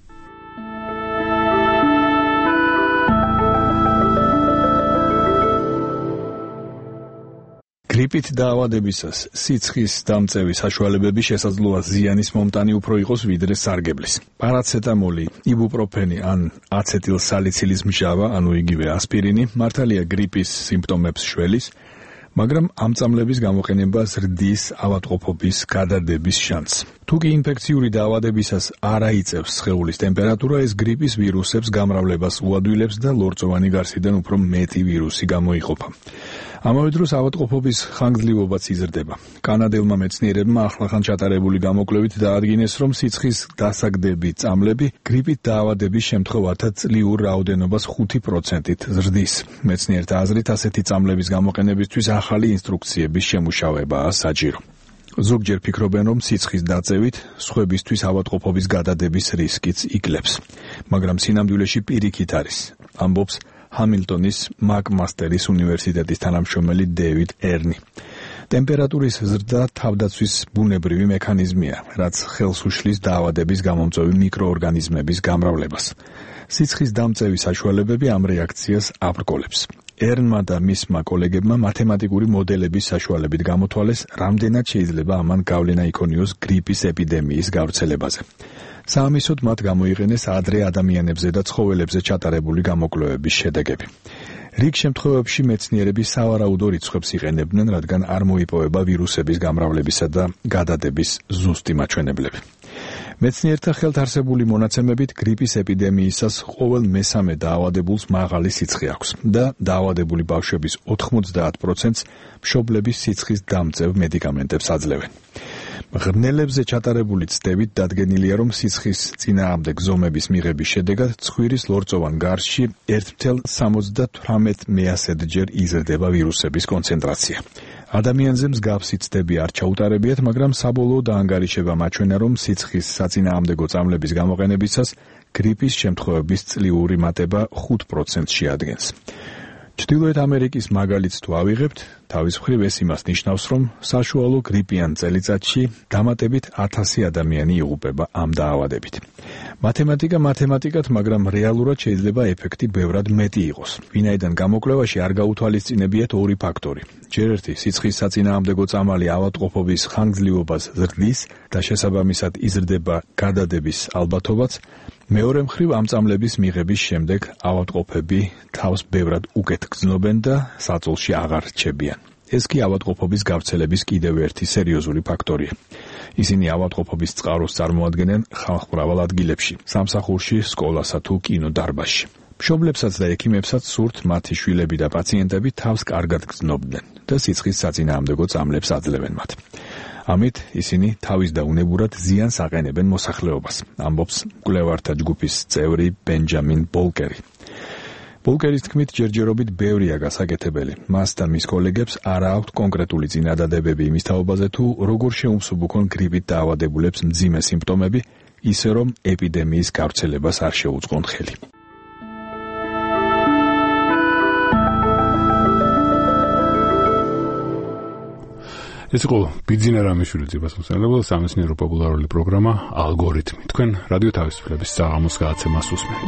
გრიპით დაავადებისას სიცხის დამწევის საშუალებები შესაძლოა ზიანის მომტანი უფრო იყოს ვიდრე სარგებლის. პარაცეტამოლი, იბუპროფენი ან აცეტილსალიცილის მჟავა, ანუ იგივე ასპირინი, მართალია გრიპის სიმპტომებს შველის, მაგრამ ამ წამლების გამოყენება ზრდის ავადმყოფობის გადადების შანსს. თუ კი ინფექციური დაავადებისას არ აიწევს სხეულის ტემპერატურა, ეს გრიპის ვირუსებს გამრავლებას უადვილებს და ლორწოვანი გარსიდან უფრო მეტი ვირუსი გამოიყოფა. ამავე დროს ავადმყოფობის ხანგრძლივობაც იზრდება. კანადელმა მეცნიერებმა ახლახან ჩატარებული გამოკვლევით დაადგინეს, რომ სიცხის დასაგდები წამლები გრიპით დაავადების შემთხვევათა წლიურ რაოდენობას ხუთი პროცენტით ზრდის. მეცნიერთა აზრით, ასეთი წამლების გამოყენებისთვის ახალი ინსტრუქციების შემუშავებაა საჭირო. ზოგჯერ ფიქრობენ, რომ სიცხის დაწევით სხვებისთვის ავადმყოფობის გადადების რისკიც იკლებს, მაგრამ სინამდვილეში პირიქით არის, ამბობს ჰამილტონის მაკმასტერის უნივერსიტეტის თანამშრომელი დევიდ ერნი. ტემპერატურის ზრდა თავდაცვის ბუნებრივი მექანიზმია, რაც ხელს უშლის დაავადების გამომწვევი მიკროორგანიზმების გამრავლებას. სიცხის დამწევის საშუალებები ამ რეაქციას აბრკოლებს. ერნმა და მისმა კოლეგებმა მათემატიკური მოდელების საშუალებით გამოთვალეს, რამდენად შეიძლება ამან გავლენა იქონიოს გრიპის ეპიდემიის გავრცელებაზე. საამისოდ მათ გამოიყენეს ადრე ადამიანებზე და ცხოველებზე ჩატარებული გამოკვლევების შედეგები. რიგ შემთხვევებში მეცნიერები სავარაუდო რიცხვებს იყენებდნენ, რადგან არ მოიპოვება ვირუსების გამრავლებისა და გადადების ზუსტი მაჩვენებლები. მეცნიერთა ხელთ არსებული მონაცემებით გრიპის ეპიდემიისას ყოველ მესამე დაავადებულს მაღალი სიცხე აქვს და დაავადებული ბავშვების ოთხმოცდაათ პროცენტს მშობლების სიცხის დამწევ მედიკამენტებს აძლევენ. ღრმელებზე ჩატარებული ცდებით დადგენილია, რომ სიცხის წინააღმდეგ ზომების მიღების შედეგად ცხვირის ლორწოვან გარსში ერთ წუთში სამოცდათვრამეტ მეასედჯერ იზრდება ვირუსების კონცენტრაცია. ადამიანზე მსგავსი ცდები არ ჩაუტარებიათ, მაგრამ საბოლოო დაანგარიშება მაჩვენა, რომ სიცხის საწინააღმდეგო წამლების გამოყენებისას გრიპის შემთხვევების წლიური მატება ხუთ პროცენტს შეადგენს. ჩრდილოეთ ამერიკის მაგალითს თუ ავიღებთ, თავის მხრივ ეს იმას ნიშნავს, რომ საშუალო გრიპიან წელიწადში დამატებით ათასი ადამიანი იღუპება ამ დაავადებით. მათემატიკა მათემატიკად, მაგრამ რეალურად შეიძლება ეფექტი ბევრად მეტი იყოს. ვინაიდან გამოკვლევაში არ გაუთვალისწინებიათ ორი ფაქტორი. ჯერ ერთი სიცხის საწინააღმდეგო წამალი ავადმყოფობის ხანგრძლივობას ზრდის და შესაბამისად იზრდება გადადების ალბათობაც. მეორე მხრივ ამ წამლების მიღების შემდეგ ავადმყოფები თავს ბევრად უკეთ გრძნობენ და საწოლში აღარ რჩებიან. ეს კი ავადმყოფობის გავრცელების კიდევ ერთი სერიოზული ფაქტორია. ისინი ავადმყოფობის წყაროს წარმოადგენენ ხალხმრავალ ადგილებში, სამსახურში, სკოლასა თუ კინოდარბაზში. მშობლებსაც და ექიმებსაც სურთ მათი შვილები და პაციენტები თავს კარგად გრძნობდნენ და სიცხის საწინააღმდეგო წამლებს აძლევენ მათ. ამით ისინი თავის და უნებურად ზიანს აყენებენ მოსახლეობას, ამბობს მკვლევართა ჯგუფის წევრი ბენჯამინ ბოლკერი. ბოლკერის თქმით, ჯერჯერობით ბევრია გასაკეთებელი. მას და მის კოლეგებს არ აქვთ კონკრეტული წინადადებები იმის თაობაზე, თუ როგორ შეუმსუბუქონ გრიპით დაავადებულებს მძიმე სიმპტომები, ისე რომ ეპიდემიის გავრცელებას არ შეუწყონ ხელი. ეს იყო ბიძინა რამიშვილის ძებასმოსალებო სამეცნიერო პოპულარული პროგრამა ალგორითმი. თქვენ რადიო თავისუფლების საღამოს გადაცემას უსმენთ.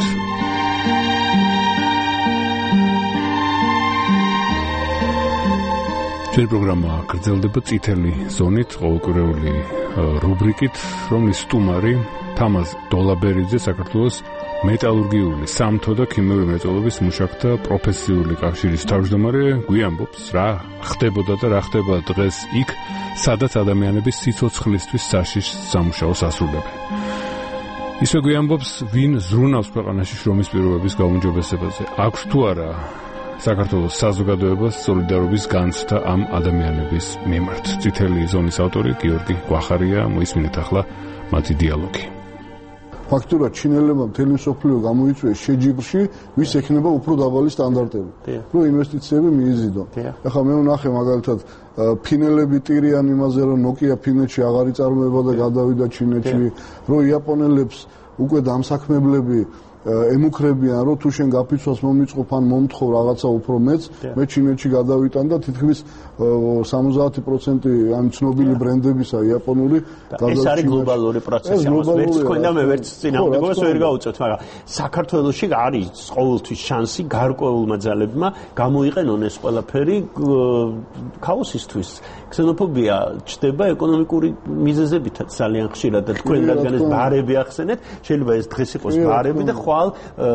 ჩვენი პროგრამა გრძელდება წითელი ზონით, ყოველკვირეული რუბრიკით, რომლის სტუმარი თამაზ დოლაბერიძე, საქართველოს მეტალურგიული, სამთო და ქიმიური მრეწველობის მუშაკთა პროფესიული კავშირის თავმჯდომარე, გვიამბობს, რა ხდებოდა და რა ხდება დღეს იქ, სადაც ადამიანების სიცოცხლისთვის საშიშ სამუშაოს ასრულებენ. ისე გვიამბობს, ვინ ზრუნავს ქვეყანაში შრომის პირობების გაუმჯობესებაზე, აქვს თუ არა საქართველოს საზოგადოებას სოლიდარობის განცდა ამ ადამიანების მიმართ. წითელი ზონის ავტორი გიორგი გვახარია, მოისმინეთ ახლა მათი დიალოგი. ფაქტურად ჩინელებმა მთელი მსოფლიო გამოიწვიეს შეჯიბრში, ვის ექნება უფრო დაბალი სტანდარტები, რომ ინვესტიციები მიიზიდონ. ახლა მე ვნახე მაგალითად ფინელები ტირიან იმაზე, რომ ნოკია ფინეთში აღარ იწარმოება და გადავიდა ჩინეთში, რომ იაპონელებს უკვე დამსაქმებლები ემუქრებიან რომ თუ შენ გაფიცვას მომიწყობ ან მომთხოვ რაღაცა უფრო მეც მე ჩინეთში გადავიტან და თითქმის სამოცდაათი პროცენტი ამ ცნობილი ბრენდებისა იაპონური ეს არის გლობალური პროცესი ამას ვერც თქვენ და მე ვერც წინააღმდეგობას ვერ გავუწევთ მაგრამ საქართველოში არის ყოველთვის შანსი გარკვეულმა ძალებმა გამოიყენონ ეს ყველაფერი ქაოსისთვის ქსენოფობია ჩდება ეკონომიკური მიზეზებითაც ძალიან ხშირად და თქვენ რადგან ეს ბარები ახსენეთ შეიძლება ეს დღეს იყოს ბარები და ხვალ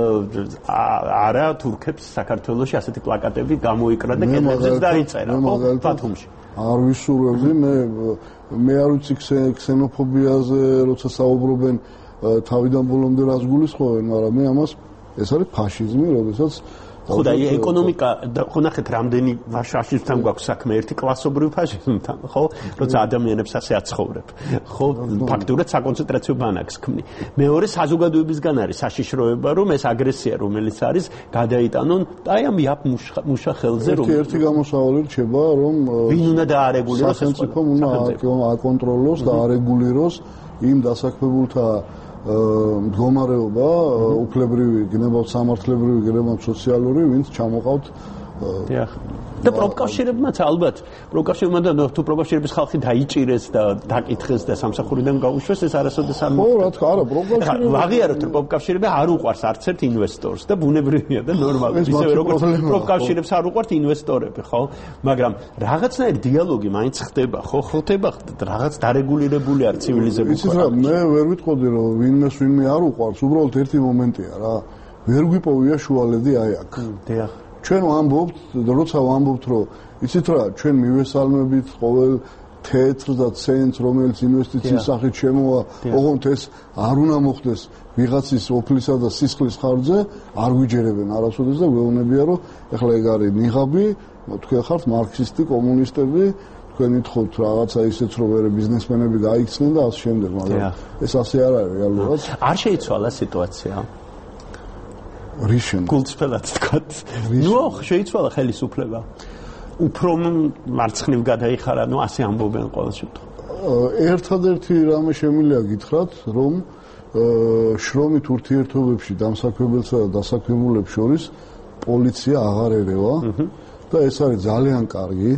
არა თურქებს საქართველოში ასეთი პლაკატები გამოიკრა და კედლებზეც დაიწერა ხო ბათუმში არ ვისურვებდი მე მე არ ვიცი ქსენოფობიაზე როცა საუბრობენ თავიდან ბოლომდე რას გულისხმობენ მაგრამ მე ამას ეს არის ფაშიზმი როდესაც ხო და ეკონომიკა და ხო ნახეთ რამდენი ფაშიზმთან გვაქვს საქმე ერთი კლასობრივ ფაშიზმთან ხო როცა ადამიანებს ასე აცხოვრებ ხო ფაქტურად საკონცენტრაციო ბანაკს ქმნი მეორე საზოგადოებისგან არის საშიშროება რომ ეს აგრესია რომელიც არის გადაიტანონ აი ამ იაპ მუშა ხელზე რომ ერთი გამოსავალი რჩება რომ ვინ უნდა დაარეგულიროს სახელმწიფომ უნდა აკონტროლოს და არეგულიროს იმ დასაქმებულთა მდგომარეობა უფლებრივი, გნებავთ სამართლებრივი, გნებავთ სოციალური, ვინც ჩამოყავთ დიახ და პროფკავშირებმაც ალბათ პროფკავშირებმა და თუ პროფკავშირების ხალხი დაიჭირეს და დაკითხეს და სამსახურიდან გაუშვეს ეს არასოდეს არ ხო რა თქმა არა პროფკავშირები აღიაროთ რომ პროფკავშირები არ უყვარს არც ერთ ინვესტორს და ბუნებრივია და ნორმალია ისევე როგორც პროფკავშირებს არ უყვართ ინვესტორები ხო მაგრამ რაღაცნაირი დიალოგი მაინც ხდება ხო ხდება რაღაც დარეგულირებული არ ცივილიზებული იცით რა მე ვერ ვიტყოდი რომ ვინმეს ვინმე არ უყვარს უბრალოდ ერთი მომენტია რა ვერ გვიპოვია შუალედი აი აქ დიახ ჩვენ ვამბობთ, როცა ვამბობთ, რომ იცით რა, ჩვენ მივესალმებით ყოველ თეთრ და ცენტრ, რომელიც ინვესტიციის სახით შემოვა, ოღონდ ეს არ უნდა მოხდეს ვიღაცის ოფლისა და სისხლის ხარჯზე, არ გვიჯერებენ არასოდეს და გვეუბნებიან, რომ ეხლა ეგ არის ნიღაბი, თქვენ ხართ მარქსისტი, კომუნისტები, თქვენ ითხოვთ რაღაცა ისეც, რომ ვერ ბიზნესმენები გაიქცნენ და ასე შემდეგ, მაგრამ ეს ასე არ არის რეალურად. არ შეიცვალა სიტუაცია. რიშენ გულწრფელად თქვათ. ნუ შეიცვალა ხელისუფლება. უფრო მარცხნივ გადაიხარა, ნუ ასე ამბობენ ყოველ შემთხვევაში. ერთადერთი რამე შემიძლია გითხრათ, რომ შრომით ურთიერთობებში დამსაქმებელსა და დასაქმებულებს შორის პოლიცია აღარ ერევა და ეს არის ძალიან კარგი.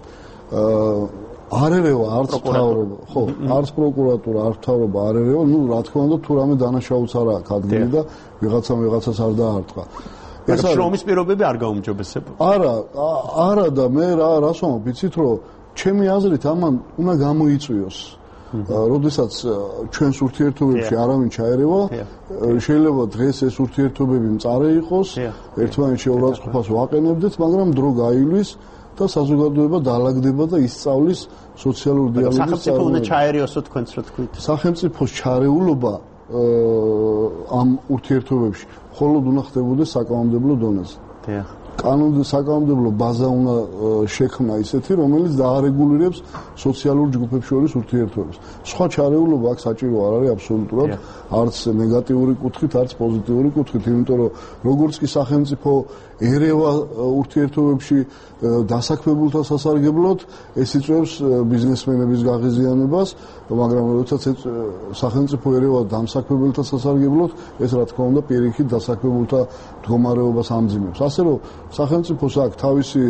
არ ერევა არც მთავრობა, ხო, არც პროკურატურა, არც მთავრობა არ ერევა, ნუ რა თქმა უნდა თუ რამე დანაშაულს არ აქვს ადგილი და ვიღაცამ ვიღაცას არ დაარტყა. ეს შრომის პირობები არ გაუმჯობესებია. არა, არა და მე რა რას ვამბობ, იცით რომ ჩემი აზრით ამან უნდა გამოიწვიოს. როდესაც ჩვენს ურთიერთობებში არავინ ჩაერევა, შეიძლება დღეს ეს ურთიერთობები მწარე იყოს, ერთმანეთს შეურაცხყოფას ვაყენებდეთ, მაგრამ დრო გაივლის და საზოგადოება დაალაგდება და ისწავლის სოციალურ დიალოგს. სახელმწიფო უნდა ჩაერიოსო თქვენც რა თქვით? სახელმწიფოს ჩარეულობა ამ ურთიერთობებში მხოლოდ უნდა ხდებოდეს საკანონმდებლო დონეზე. დიახ. კანონმდებლო საკანონმდებლო ბაზა უნდა შექმნა ისეთი, რომელიც დაარეგულირებს სოციალურ ჯგუფებს შორის ურთიერთობებს. სხვა ჩარეულობა აქ საჭირო არ არის აბსოლუტურად, არც ნეგატიური კუთხით, არც პოზიტიური კუთხით, იმიტომ რომ როგორც კი სახელმწიფო ერევა ურთიერთობებში დასაქმებულთა სასარგებლოდ, ეს იწვევს ბიზნესმენების გაღიზიანებას, მაგრამ როდესაც სახელმწიფო ერევა დამსაქმებელთა სასარგებლოდ, ეს რა თქმა უნდა პირიქით დასაქმებულთა მდგომარეობას ამძიმებს. ასე რომ სახელმწიფოს აქვს თავისი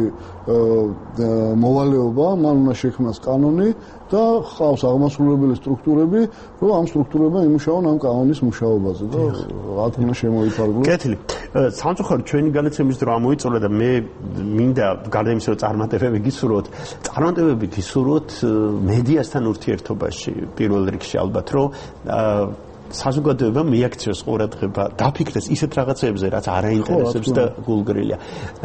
მოვალეობა, მან უნდა შექმნას კანონი და ხავს აღმასრულებელი სტრუქტურები, რომ ამ სტრუქტურებმა იმუშაონ ამ კანონის მუშაობაზე და რა თქმა უნდა შემოიფარგლოს. კეთილი. სამწუხაროდ ჩვენი განაცემის დრო ამოიწურა და მე მინდა გარდა იმისა, რომ წარმატებები გისურვოთ, წარმატებები გისურვოთ მედიასთან ურთიერთობაში პირველ რიგში ალბათ, რომ საზოგადოება მიაქციოს ყურადღება, დაფიქრდეს ისეთ რაღაცებზე, რაც არაინტერესებს და გულგრილია.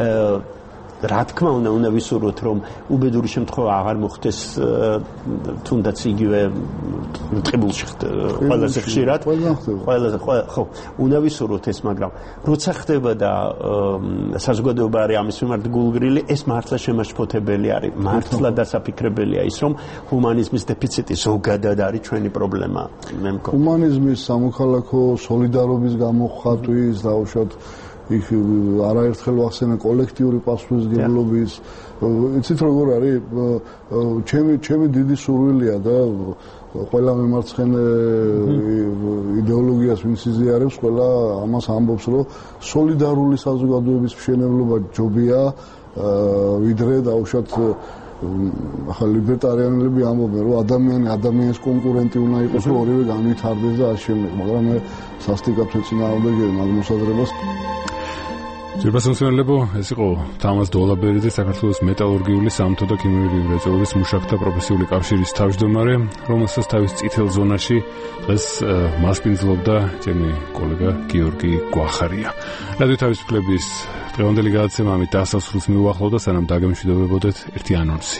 რა თქმა უნდა, უნდა ვისურვოთ, რომ უბედური შემთხვევა აღარ მოხდეს თუნდაც იგივე ტყიბულში ყველაზე ხშირად. ყველაზე ხო, უნდა ვისურვოთ ეს, მაგრამ როცა ხდება და საზოგადოება არის ამის მიმართ გულგრილი, ეს მართლა შემაშფოთებელი არის. მართლა დასაფიქრებელია ის, რომ ჰუმანიზმის დეფიციტი ზოგადად არის ჩვენი პრობლემა. მე მგონი. ჰუმანიზმის, სამოქალაქო სოლიდარობის გამოხატვის, დაუშვათ იქ არაერთხელ ვახსენე კოლექტიური პასუხისმგებლობის იცით როგორ არის ჩემი ჩემი დიდი სურვილია და ყველა მემარცხენე იდეოლოგიას ვინც იზიარებს, ყველა ამას ამბობს, რომ სოლიდარული საზოგადოების მშენებლობა ჯობია, ვიდრე დაუშვათ ახლა ლიბერტარიანელები ამბობენ, რომ ადამიანი ადამიანის კონკურენტი უნდა იყოს, რომ ორივე განვითარდეს და ამ შემდეგ, მაგრამ მე სასტიკად ვეწინააღმდეგე მაგ მოსაზრებას. ჯერბასმსმენელებო, ეს იყო თამაზ დოლაბერიძე, საქართველოს მეტალურგიული, სამთო და ქიმიური მრეწველობის მუშაკთა პროფესიული კავშირის თავმჯდომარე, რომელსაც თავის წითელ ზონაში დღეს მასპინძლობდა ჩემი კოლეგა გიორგი გვახარია. რადიო თავისუფლების დღევანდელი გადაცემა ამით დასასრულს მიუახლოვდა, სანამ დაგემშვიდობებოდეთ ერთი ანონსი.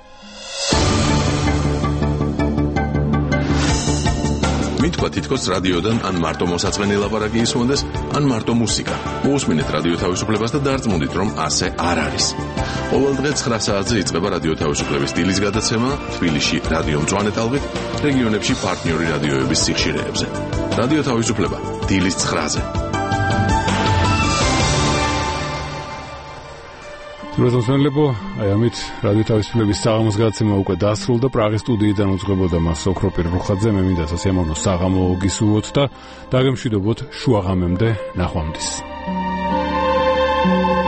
მითქვა თითქოს რადიოდან ან მარტო მოსაწყენი ლაპარაკი ისმონდეს, ან მარტო მუსიკა. მოусმინეთ რადიო თავისუფლებას და დარწმუნდით, რომ ასე არ არის. ყოველ დღე ცხრა საათზე იწყება რადიო თავისუფლების დილის გადაცემა თბილისში რადიო მწვანე ტალღით, რეგიონებში პარტნიორი რადიოების სიხშირეებზე. რადიო თავისუფლება დილის ცხრაზე. ჯერბასმსმენელებო, აი ამით რადიო თავისუფლების საღამოს გადაცემა უკვე დასრულდა. პრაღის სტუდიიდან უძღვებოდა მას ოქროპირ რუხაძე, მე მინდა სასიამოვნო საღამო გისურვოთ და დაგემშვიდობოთ შუაღამემდე ნახვამდის.